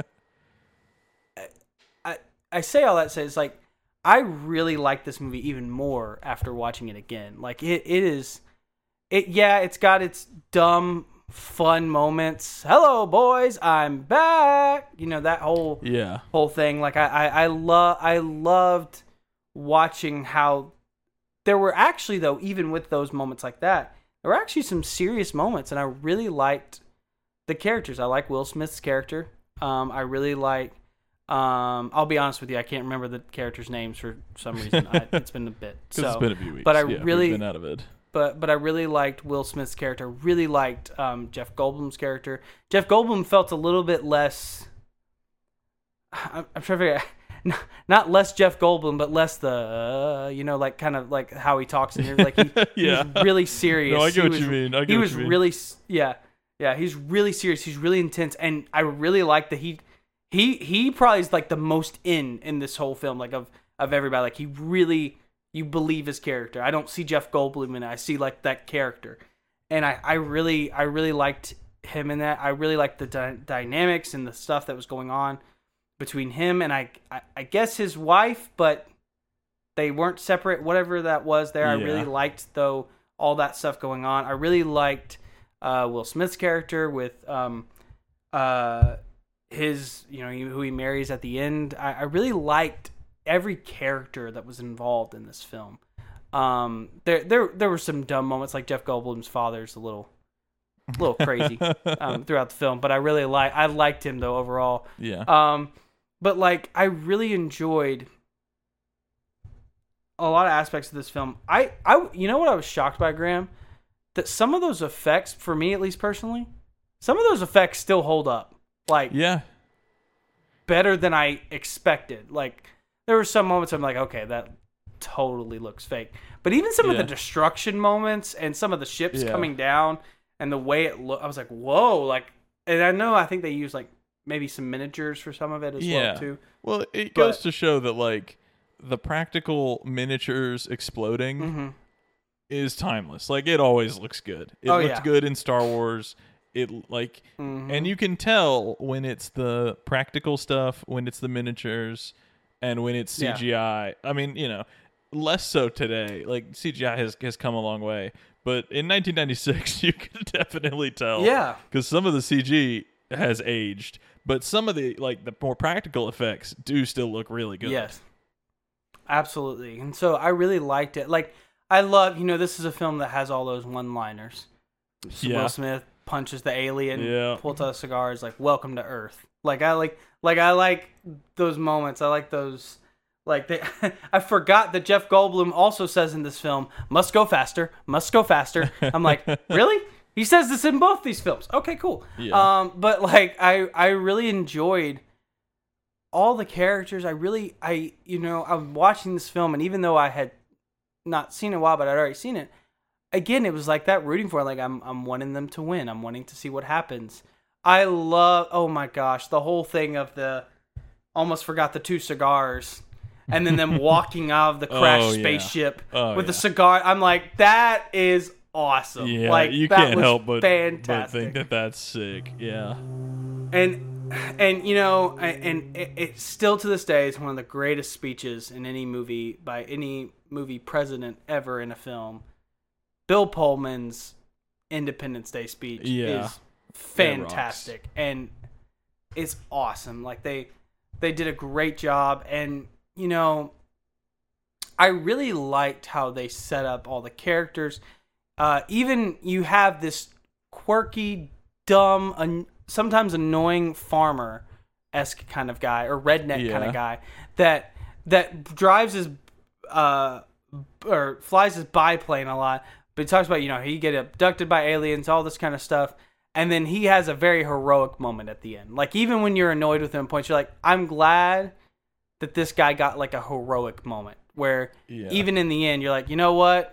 I I say all that to say, it's like, I really like this movie even more after watching it again. Like, it, it is... it Yeah, it's got its dumb, fun moments. Hello, boys, I'm back! You know, that whole... Yeah. whole thing. Like, I, I, I, lo- I loved watching how... There were actually, though, even with those moments like that, there were actually some serious moments, and I really liked the characters. I like Will Smith's character. Um, I really like... Um, I'll be honest with you, I can't remember the characters' names for some reason. I, it's been a bit. So, it's been a few weeks. but I yeah, really we've been out of it. But but I really liked Will Smith's character. Really liked um, Jeff Goldblum's character. Jeff Goldblum felt a little bit less. I'm, I'm trying to figure out, not less Jeff Goldblum, but less the uh, you know, like kind of like how he talks in here. Like he, Yeah. he was really serious. No, I get He what was- you mean. I get he what was you mean. really s- yeah yeah. He's really serious. He's really intense, and I really like that he he he probably is like the most in in this whole film. Like of of everybody. Like he really. You believe his character. I don't see Jeff Goldblum in it. I see like that character, and I, I really I really liked him in that. I really liked the dy- dynamics and the stuff that was going on between him and I, I I guess his wife, but they weren't separate. Whatever that was there, I Yeah. really liked though all that stuff going on. I really liked uh, Will Smith's character with um uh his you know who he marries at the end. I, I really liked every character that was involved in this film. Um, there, there, there were some dumb moments, like Jeff Goldblum's father's a little, a little crazy um, throughout the film. But I really like, I liked him though overall. Yeah. Um, but like, I really enjoyed a lot of aspects of this film. I, I, you know what I was shocked by, Graham? That some of those effects, for me at least personally, some of those effects still hold up. Like, yeah. better than I expected. Like, there were some moments I'm like, okay, that totally looks fake. But even some of Yeah. the destruction moments and some of the ships Yeah. coming down and the way it looked, I was like, whoa. Like, and I know I think they use like maybe some miniatures for some of it as Yeah. well too. Well, it But- goes to show that like the practical miniatures exploding Mm-hmm. is timeless. Like it always looks good. It Oh, looked yeah. good in Star Wars. It like Mm-hmm. and you can tell when it's the practical stuff, when it's the miniatures, and when it's C G I. I mean, you know, less so today. Like C G I has has come a long way, but in nineteen ninety-six you could definitely tell. Yeah. Because some of the C G has aged, but some of the like the more practical effects do still look really good. Yes. Absolutely. And so I really liked it. Like, I love, you know, this is a film that has all those one-liners. So Yeah. Will Smith punches the alien, Yeah. pulls out a cigar, is like, welcome to Earth. Like, I like, like, I like those moments. I like those, like, they, I forgot that Jeff Goldblum also says in this film, must go faster, must go faster. I'm like, really? He says this in both these films. Okay, cool. Yeah. Um, but like I I really enjoyed all the characters. I really I you know I'm watching this film, and even though I had not seen it in a while, but I'd already seen it. Again, it was like that rooting for it. Like I'm I'm wanting them to win. I'm wanting to see what happens. I love. Oh my gosh, the whole thing of the almost forgot the two cigars. And then them walking out of the crashed Oh, yeah. spaceship Oh, with yeah. the cigar. I'm like, that is awesome. Yeah, like, you that can't was help but, but fantastic. think that that's sick. Yeah. And and you know, and it, it still to this day is one of the greatest speeches in any movie by any movie president ever in a film. Bill Pullman's Independence Day speech Yeah. is fantastic, and it's awesome. Like they they did a great job, and you know, I really liked how they set up all the characters. Uh, even you have this quirky, dumb, an- sometimes annoying farmer-esque kind of guy or redneck Yeah. kind of guy that that drives his uh or flies his biplane a lot. But he talks about, you know, he get abducted by aliens, all this kind of stuff. And then he has a very heroic moment at the end. Like, even when you're annoyed with him at points, you're like, I'm glad that this guy got, like, a heroic moment. Where Yeah. even in the end, you're like, you know what?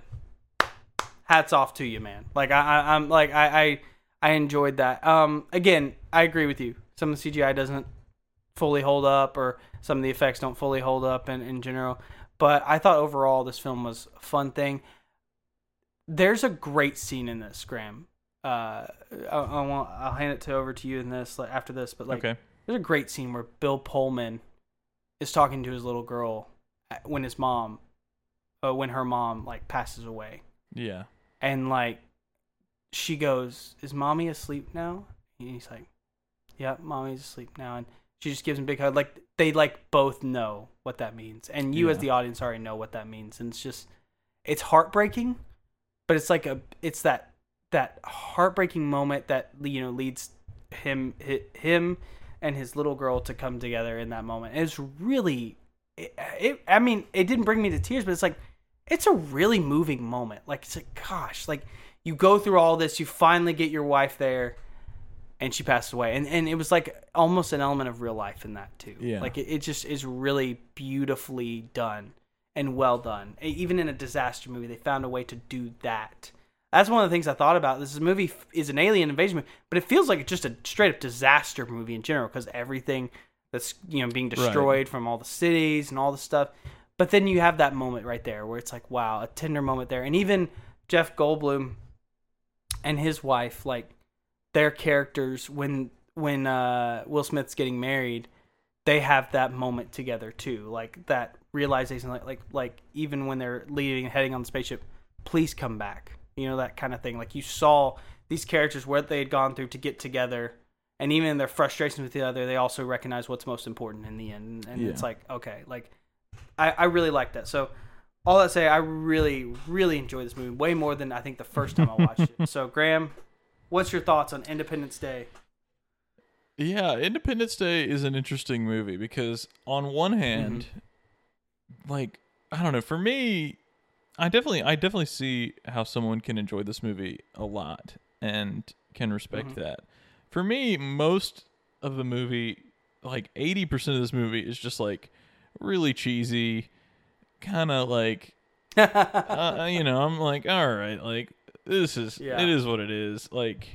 Hats off to you, man. Like, I, I, I'm, like, I, I, I enjoyed that. Um, again, I agree with you. Some of the C G I doesn't fully hold up, or some of the effects don't fully hold up in, in general. But I thought overall this film was a fun thing. There's a great scene in this, Graham. Uh, I, I want I'll hand it to over to you in this like, after this, but like, Okay. there's a great scene where Bill Pullman is talking to his little girl when his mom, uh, when her mom like passes away, Yeah. and like she goes, "Is mommy asleep now?" And he's like, "Yep, mommy's asleep now," and she just gives him a big hug. Like they like both know what that means, and you Yeah. as the audience already know what that means, and it's just it's heartbreaking. But it's like a, it's that that heartbreaking moment that you know leads him him and his little girl to come together in that moment. And it's really, it, it. I mean, it didn't bring me to tears, but it's like it's a really moving moment. Like it's like, gosh, like you go through all this, you finally get your wife there, and she passed away, and and it was like almost an element of real life in that too. Yeah. Like it, it just is really beautifully done. And well done. Even in a disaster movie, they found a way to do that. That's one of the things I thought about. This movie is an alien invasion movie, but it feels like it's just a straight up disaster movie in general because everything that's you know being destroyed Right. from all the cities and all the stuff. But then you have that moment right there where it's like, wow, a tender moment there. And even Jeff Goldblum and his wife, like their characters when when uh, Will Smith's getting married, they have that moment together too, like that realization, like like like even when they're leaving, heading on the spaceship, please come back, you know, that kind of thing. Like you saw these characters what they had gone through to get together, and even in their frustrations with the other, they also recognize what's most important in the end. And Yeah. it's like, okay, like I I really like that. So all that say, I really really enjoy this movie way more than I think the first time I watched it. So Graham, what's your thoughts on Independence Day? Yeah, Independence Day is an interesting movie because on one hand, like I don't know, for me, I definitely I definitely see how someone can enjoy this movie a lot and can respect Mhm. that. For me, most of the movie, like eighty percent of this movie is just like really cheesy, kind of like uh, you know, I'm like, all right, like this is Yeah. it is what it is. Like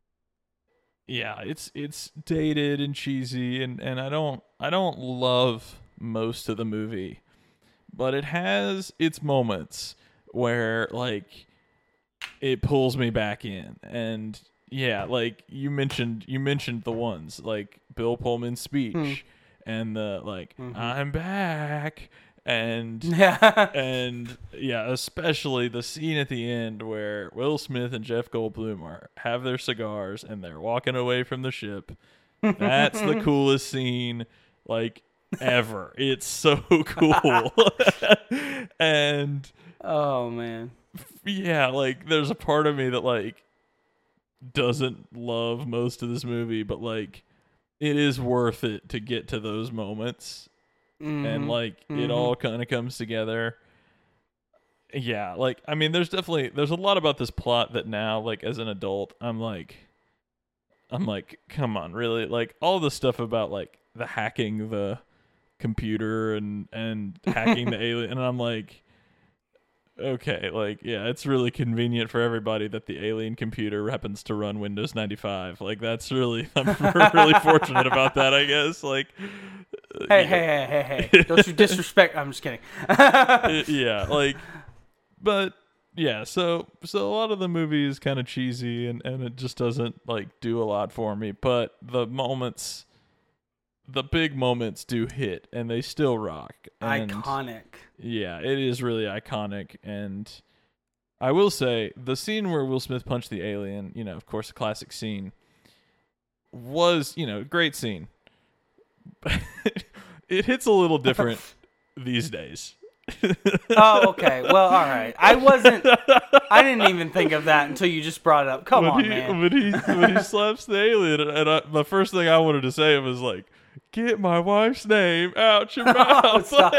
yeah, it's it's dated and cheesy and, and I don't I don't love most of the movie. But it has its moments where like it pulls me back in. And yeah, like you mentioned you mentioned the ones like Bill Pullman's speech Mm. and the like Mhm. I'm back and Yeah. and yeah, especially the scene at the end where Will Smith and Jeff Goldblum are have their cigars and they're walking away from the ship. That's the coolest scene like ever. It's so cool. And Oh man. yeah, like there's a part of me that like doesn't love most of this movie, but like it is worth it to get to those moments. Mhm. And like Mhm. it all kind of comes together. yeah, like I mean, there's definitely there's a lot about this plot that now, like as an adult, I'm like, I'm like, come on, really? Like all the stuff about like the hacking the computer and and hacking the alien, and I'm like, okay, like yeah, it's really convenient for everybody that the alien computer happens to run Windows ninety-five. Like that's really, I'm really fortunate about that, I guess. Like, hey, yeah. hey, hey, hey, hey! Don't you disrespect? I'm just kidding. Yeah, like. But yeah, so so a lot of the movie is kind of cheesy and, and it just doesn't like do a lot for me. But the moments, the big moments do hit and they still rock. And iconic. Yeah, it is really iconic. And I will say the scene where Will Smith punched the alien, you know, of course, a classic scene, was, you know, great scene. It hits a little different these days. Oh, okay. Well, all right. I wasn't. I didn't even think of that until you just brought it up. Come when on, he, man. When he when he slaps the alien, and I, the first thing I wanted to say was like, "Get my wife's name out your mouth." Oh, stop.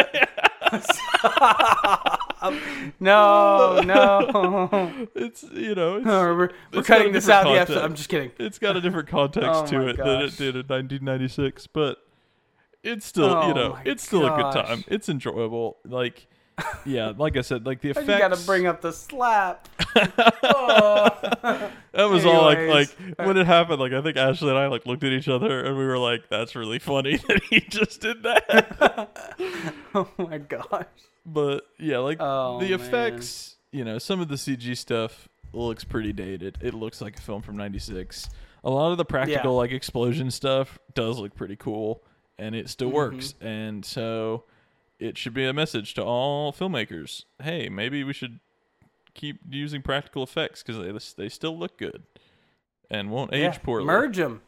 Stop. No, no. It's you know. It's, we're we're it's cutting this out of the context. episode. I'm just kidding. It's got a different context Oh, to my it than it gosh. did in nineteen ninety-six, but it's still Oh, you know my it's still a good gosh. time. It's enjoyable. Like. Yeah, like I said, like the effects. You got to bring up the slap. Oh. That was all like, Anyways. like when it happened. Like I think Ashley and I like looked at each other and we were like, "That's really funny that he just did that." Oh my gosh. But yeah, like Oh, the man. effects. You know, some of the C G stuff looks pretty dated. It looks like a film from ninety-six. A lot of the practical Yeah. like explosion stuff does look pretty cool, and it still Mhm. works. And so. It should be a message to all filmmakers. Hey, maybe we should keep using practical effects because they they still look good and won't Yeah. age poorly. Merge them.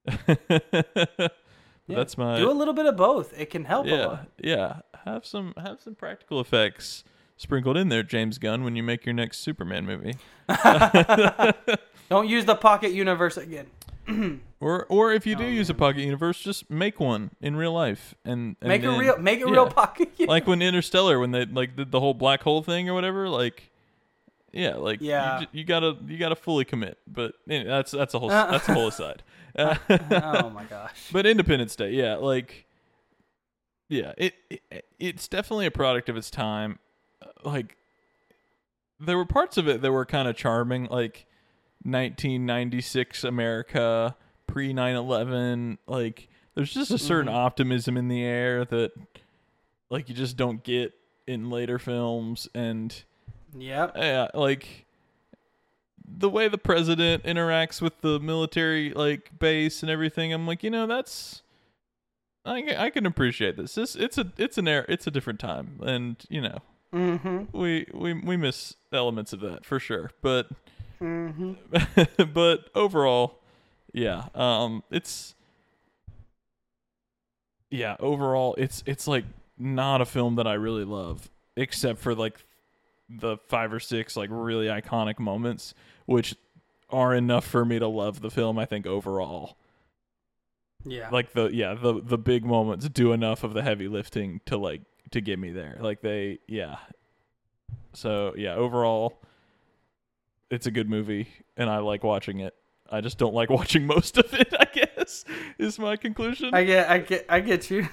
That's my Do a little bit of both. It can help a yeah lot. yeah. Have some have some practical effects sprinkled in there, James Gunn, when you make your next Superman movie. Don't use the pocket universe again. Or or if you do Oh, use a man. pocket universe, just make one in real life and, and Make then, a real, make a yeah. real pocket. Universe. Like when Interstellar, when they like did the whole black hole thing or whatever, like yeah, like Yeah. you, ju- you gotta you gotta fully commit. But anyway, that's that's a whole that's a whole aside. Uh, Oh my gosh. but Independence Day, yeah, like yeah, it, it it's definitely a product of its time. Like there were parts of it that were kind of charming, like nineteen ninety-six America, pre nine eleven, like there's just a certain Mhm. optimism in the air that like you just don't get in later films. And Yep. yeah, like the way the president interacts with the military like base and everything, I'm like, you know, that's I, I can appreciate this. This it's a it's an air it's a different time, and you know Mm-hmm. we we we miss elements of that for sure. But Mm-hmm. but overall, yeah, um, it's yeah, overall, it's it's like not a film that I really love, except for like the five or six like really iconic moments, which are enough for me to love the film. I think overall, Yeah. like the yeah the the big moments do enough of the heavy lifting to like to get me there. Like they yeah. So yeah, overall, it's a good movie, and I like watching it. I just don't like watching most of it, I guess, is my conclusion. I get, I get, I get you.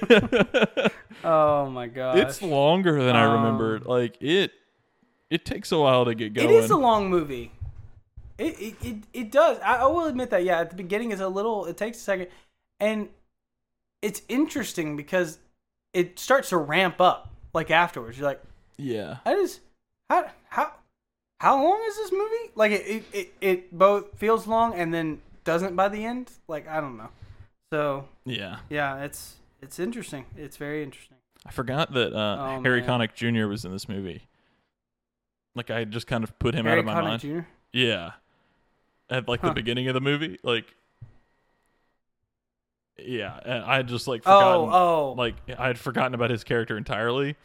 Oh my gosh. It's longer than I Um, remembered. Like it, it takes a while to get going. It is a long movie. It it it, it does. I, I will admit that. Yeah, at the beginning it's a little. It takes a second, and it's interesting because it starts to ramp up. Like afterwards, you're like, yeah, I just how how how long is this movie? Like it it, it it both feels long and then doesn't by the end. Like I don't know. So yeah. yeah, it's it's interesting. It's very interesting. I forgot that uh, Oh, Harry man. Connick Junior was in this movie. Like I just kind of put him Harry out of my Connick mind. Junior Yeah, at like Huh. the beginning of the movie, like yeah, and I had just like forgotten. Oh oh. Like I had forgotten about his character entirely.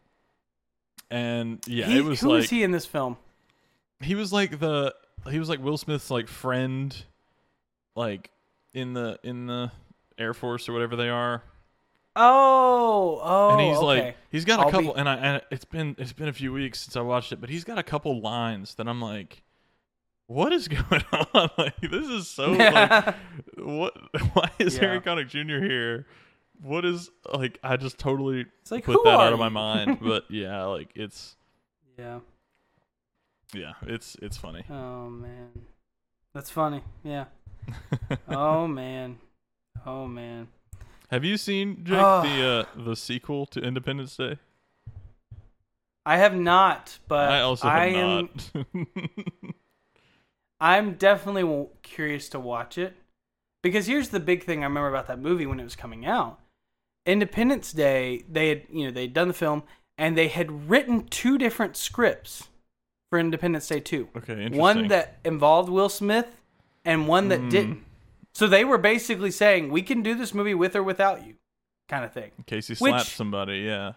And yeah, He- it was who like is he in this film? he was like the he was like Will Smith's like friend, like in the in the Air Force or whatever they are. Oh, oh, And he's okay. like He's got a I'll couple, be- and I and it's been it's been a few weeks since I watched it, but he's got a couple lines that I'm like, what is going on? Like, this is so like, what? Why is Yeah. Harry Connick Junior here? What is like? I just totally It's like, put who that are out of my you? mind. But yeah, like it's Yeah. yeah, it's it's funny. Oh man, that's funny. Yeah. Oh man. Oh man. Have you seen Jake Oh. the uh, the sequel to Independence Day? I have not, but I also have I am. not. I'm definitely w- curious to watch it because here's the big thing I remember about that movie when it was coming out. Independence Day, they had you know they'd done the film and they had written two different scripts for Independence Day two. Okay, interesting. One that involved Will Smith and one that Mm. didn't. So they were basically saying we can do this movie with or without you, kind of thing. in case he Which- slaps somebody, yeah.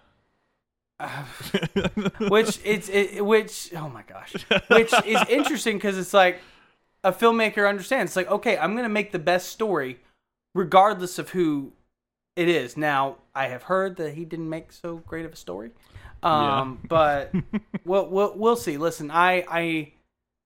Which it's it, which oh my gosh, which is interesting because it's like a filmmaker understands. It's like, okay, I'm gonna make the best story, regardless of who it is. Now I have heard that he didn't make so great of a story, um, Yeah. but we'll, we'll we'll see. Listen, I I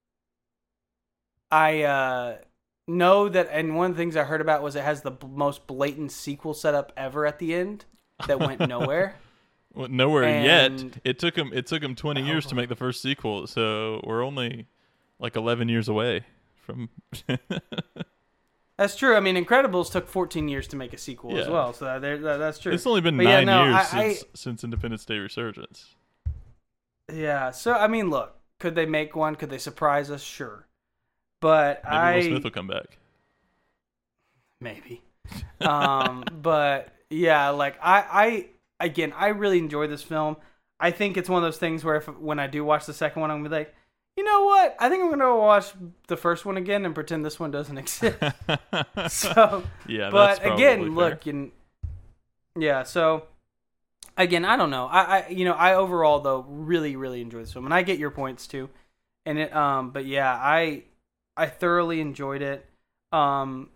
I uh, know that, and one of the things I heard about was it has the b- most blatant sequel setup ever at the end that went nowhere. Well, nowhere And- yet. It took him. It took him twenty years to Oh. make the first sequel, so we're only like eleven years away from. That's true. I mean, Incredibles took fourteen years to make a sequel as Yeah. well, so there, that, that's true. It's only been But yeah, nine no, years I- I- since since Independence Day Resurgence. Yeah. So I mean, look, could they make one? Could they surprise us? Sure. But Maybe I Will Smith will come back. maybe. Um, but yeah, like I, I again, I really enjoyed this film. I think it's one of those things where if when I do watch the second one, I'm gonna be like, you know what? I think I'm gonna watch the first one again and pretend this one doesn't exist. So, Yeah, but that's probably again, fair. look, and yeah, so again, I don't know. I, I, you know, I overall though really, really enjoyed this film, and I get your points too. And it, um, but yeah, I, I thoroughly enjoyed it. Um,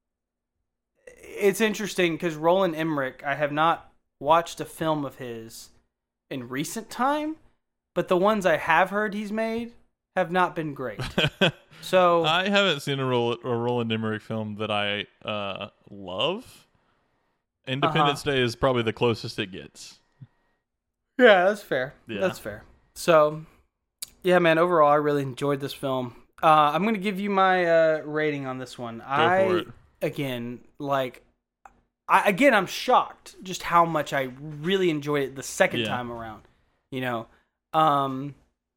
it's interesting because Roland Emmerich, I have not watched a film of his in recent time, but the ones I have heard he's made have not been great. So I haven't seen a, Roll- a Roland Emmerich film that I uh, love. Independence Uh-huh. Day is probably the closest it gets. yeah, that's fair. Yeah. That's fair. So, yeah, man. Overall, I really enjoyed this film. Uh, I'm gonna give you my uh, rating on this one. Go I for it. again, like, I again, I'm shocked just how much I really enjoyed it the second Yeah. time around. You know, um,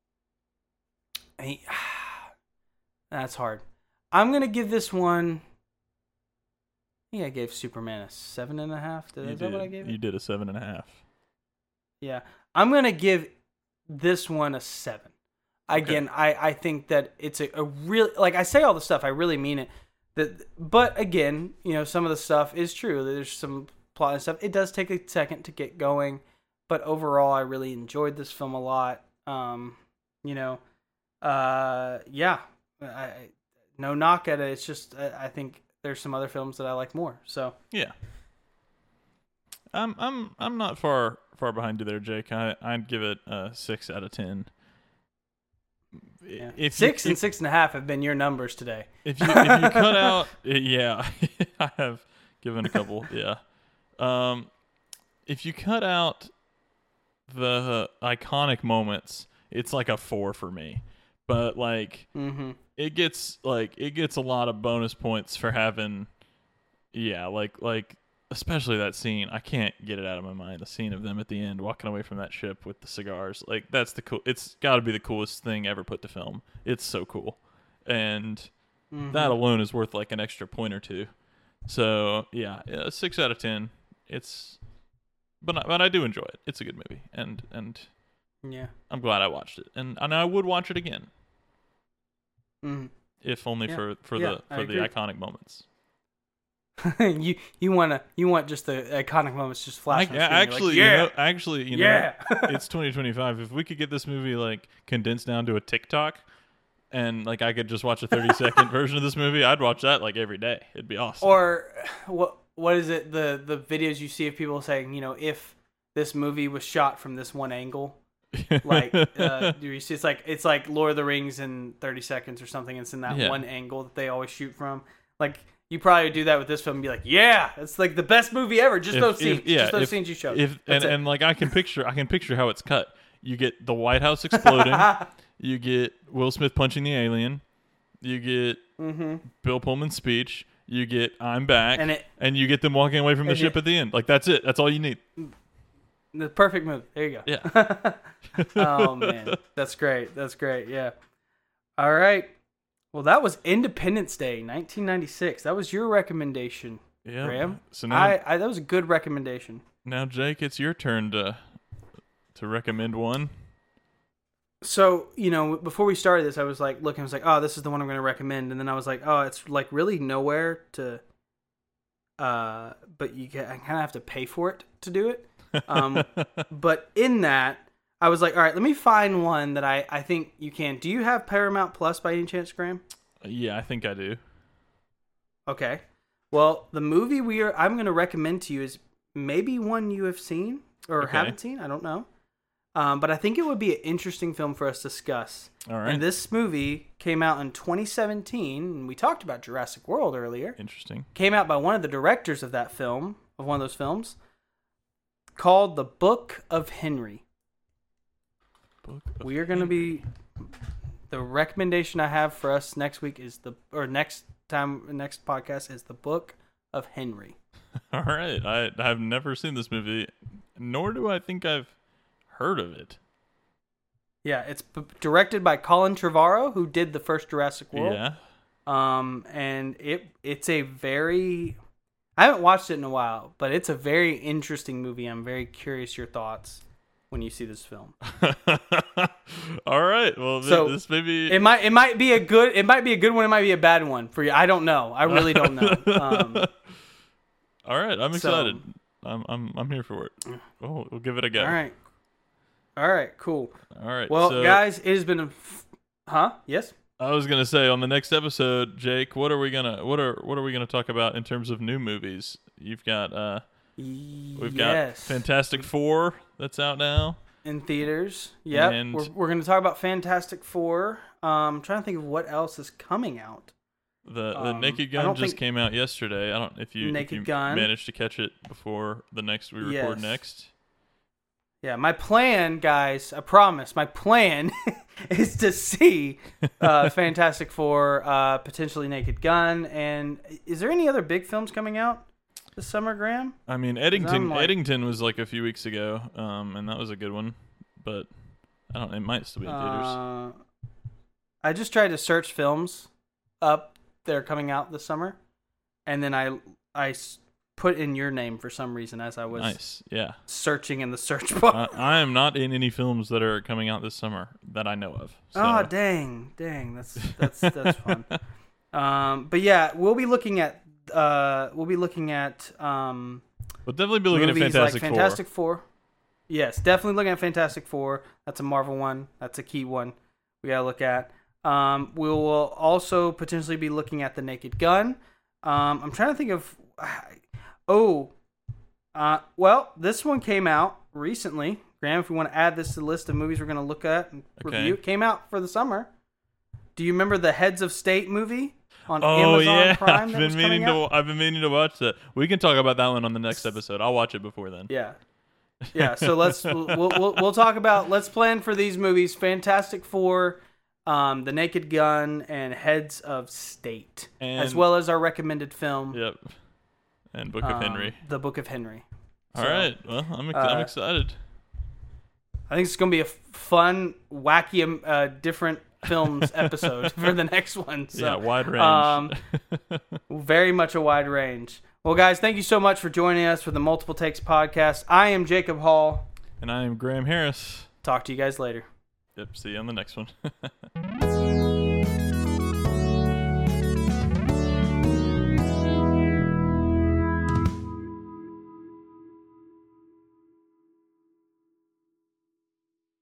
I, that's hard. I'm gonna give this one. I think I gave Superman a seven and a half. Did, You is that did. what I gave it? You did a seven and a half. Yeah, I'm gonna give this one a seven. Again, I, I think that it's a, a real like I say all the stuff I really mean it. That but again, you know, some of the stuff is true. There's some plot and stuff. It does take a second to get going, but overall, I really enjoyed this film a lot. Um, you know, uh, yeah, I, I- no knock at it. It's just I, I think there's some other films that I like more. So Yeah. I'm I'm I'm not far far behind you there, Jake. I I'd give it a six out of ten. yeah. If six you, and six and a half have been your numbers today. If you if you cut out, yeah, I have given a couple, yeah. Um, if you cut out the iconic moments, it's like a four for me. But like, Mm-hmm. it gets like it gets a lot of bonus points for having, yeah, like like especially that scene. I can't get it out of my mind. The scene of them at the end walking away from that ship with the cigars, like that's the cool. It's got to be the coolest thing ever put to film. It's so cool, and Mm-hmm. that alone is worth like an extra point or two. So yeah, yeah six out of ten. It's, but I, but I do enjoy it. It's a good movie, and and Yeah. I'm glad I watched it, and and I would watch it again Mm-hmm. if only Yeah. for for Yeah, the I for the agree. iconic moments. you you wanna you want just the iconic moments just flash. I, on the screen. You're actually, like, you yeah, know, actually, you yeah. know, it's twenty twenty-five. If we could get this movie like condensed down to a TikTok, and like I could just watch a thirty second version of this movie, I'd watch that like every day. It'd be awesome. Or what what is it? The the videos you see of people saying, you know, if this movie was shot from this one angle. Like uh, you see, it's like it's like Lord of the Rings in thirty seconds or something. It's in that Yeah. one angle that they always shoot from. Like you probably do that with this film and be like, yeah, it's like the best movie ever. Just If- those if- scenes, yeah, just those if- scenes you showed. If and, That's it. and like I can picture, I can picture how it's cut. You get the White House exploding. You get Will Smith punching the alien. You get Mm-hmm. Bill Pullman's speech. You get I'm back, And and, it- you get them walking away from the and ship it- at the end. Like that's it. That's all you need. The perfect movie. There you go. Yeah. Oh man, that's great. That's great. Yeah. All right. Well, that was Independence Day, nineteen ninety-six. That was your recommendation, Yeah. Graham. So now, I, I that was a good recommendation. now Jake, it's your turn to to recommend one. So, you know, before we started this, I was like looking, I was like, oh, this is the one I'm going to recommend. And then I was like, oh, it's like really nowhere to, uh, but you can, I kind of have to pay for it to do it. Um, but in that, I was like, all right, let me find one that I, I think you can. Do you have Paramount Plus by any chance, Graham? Yeah, I think I do. Okay. Well, the movie we are I'm going to recommend to you is maybe one you have seen or Okay. haven't seen. I don't know. Um, but I think it would be an interesting film for us to discuss. All right. And this movie came out in twenty seventeen, and we talked about Jurassic World earlier. Interesting. Came out by one of the directors of that film, of one of those films, called The Book of Henry. Book of We are going to be... The recommendation I have for us next week is the... Or next time, next podcast is The Book of Henry. All right. I I've never seen this movie, nor do I think I've heard of it. Yeah, it's b- directed by Colin Trevorrow, who did the first Jurassic World. Yeah. Um, and it it's a very... I haven't watched it in a while, but it's a very interesting movie. I'm very curious your thoughts when you see this film. All right. Well, th- So, this may be. It might it might be a good it might be a good one. It might be a bad one for you. I don't know. I really don't know. Um, All right. I'm so- excited. I'm I'm I'm here for it. We'll, we'll give it a go. all right, all right, cool. All right. Well, so guys, it has been a f- huh? Yes. I was gonna say on the next episode, Jake, what are we gonna what are what are we gonna talk about in terms of new movies? You've got uh, we've got yes. Fantastic Four that's out now. In theaters. Yep. And- We're we're going to talk about Fantastic Four. Um, I'm trying to think of what else is coming out. The the Um, Naked I Gun don't just think- came out yesterday. I don't if you, if Naked you Gun. managed to catch it before the next we record Yes. next. Yeah, my plan, guys, I promise, my plan is to see uh, Fantastic Four, uh, potentially Naked Gun, and is there any other big films coming out this summer, Graham? I mean, Eddington like- Eddington was like a few weeks ago, um, and that was a good one. But I don't. It might still be in theaters. Uh, I just tried to search films up that are coming out this summer, and then I I s- put in your name for some reason as I was Nice. Yeah. searching in the search bar. I, I am not in any films that are coming out this summer that I know of. So. Oh dang, dang, that's that's that's fun. Um, but yeah, we'll be looking at uh, we'll be looking at um, We'll definitely be looking at movies Fantastic, like Fantastic Four. Yes, definitely looking at Fantastic Four. That's a Marvel one. That's a key one we gotta look at. Um, we will also potentially be looking at The Naked Gun. Um, I'm trying to think of. Oh, uh, well, this one came out recently. Graham, if we want to add this to the list of movies we're going to look at and Okay. review, it came out for the summer. Do you remember the Heads of State movie on Oh Amazon yeah, Prime? I've that been was meaning coming to. out? I've been meaning to watch that. We can talk about that one on the next episode. I'll watch it before then. Yeah, yeah. So let's we'll, we'll we'll talk about let's plan for these movies: Fantastic Four, um, The Naked Gun, and Heads of State, as And- well as our recommended film, Yep. And Book of um, Henry. The Book of Henry. All So, right. Well, I'm ex- I'm uh, excited. I think it's going to be a fun, wacky, um, uh, different films episode for the next one. So, Yeah, wide range. Um, very much a wide range. Well, guys, thank you so much for joining us for the Multiple Takes podcast. I am Jacob Hall. And I am Graham Harris. Talk to you guys later. Yep. See you on the next one.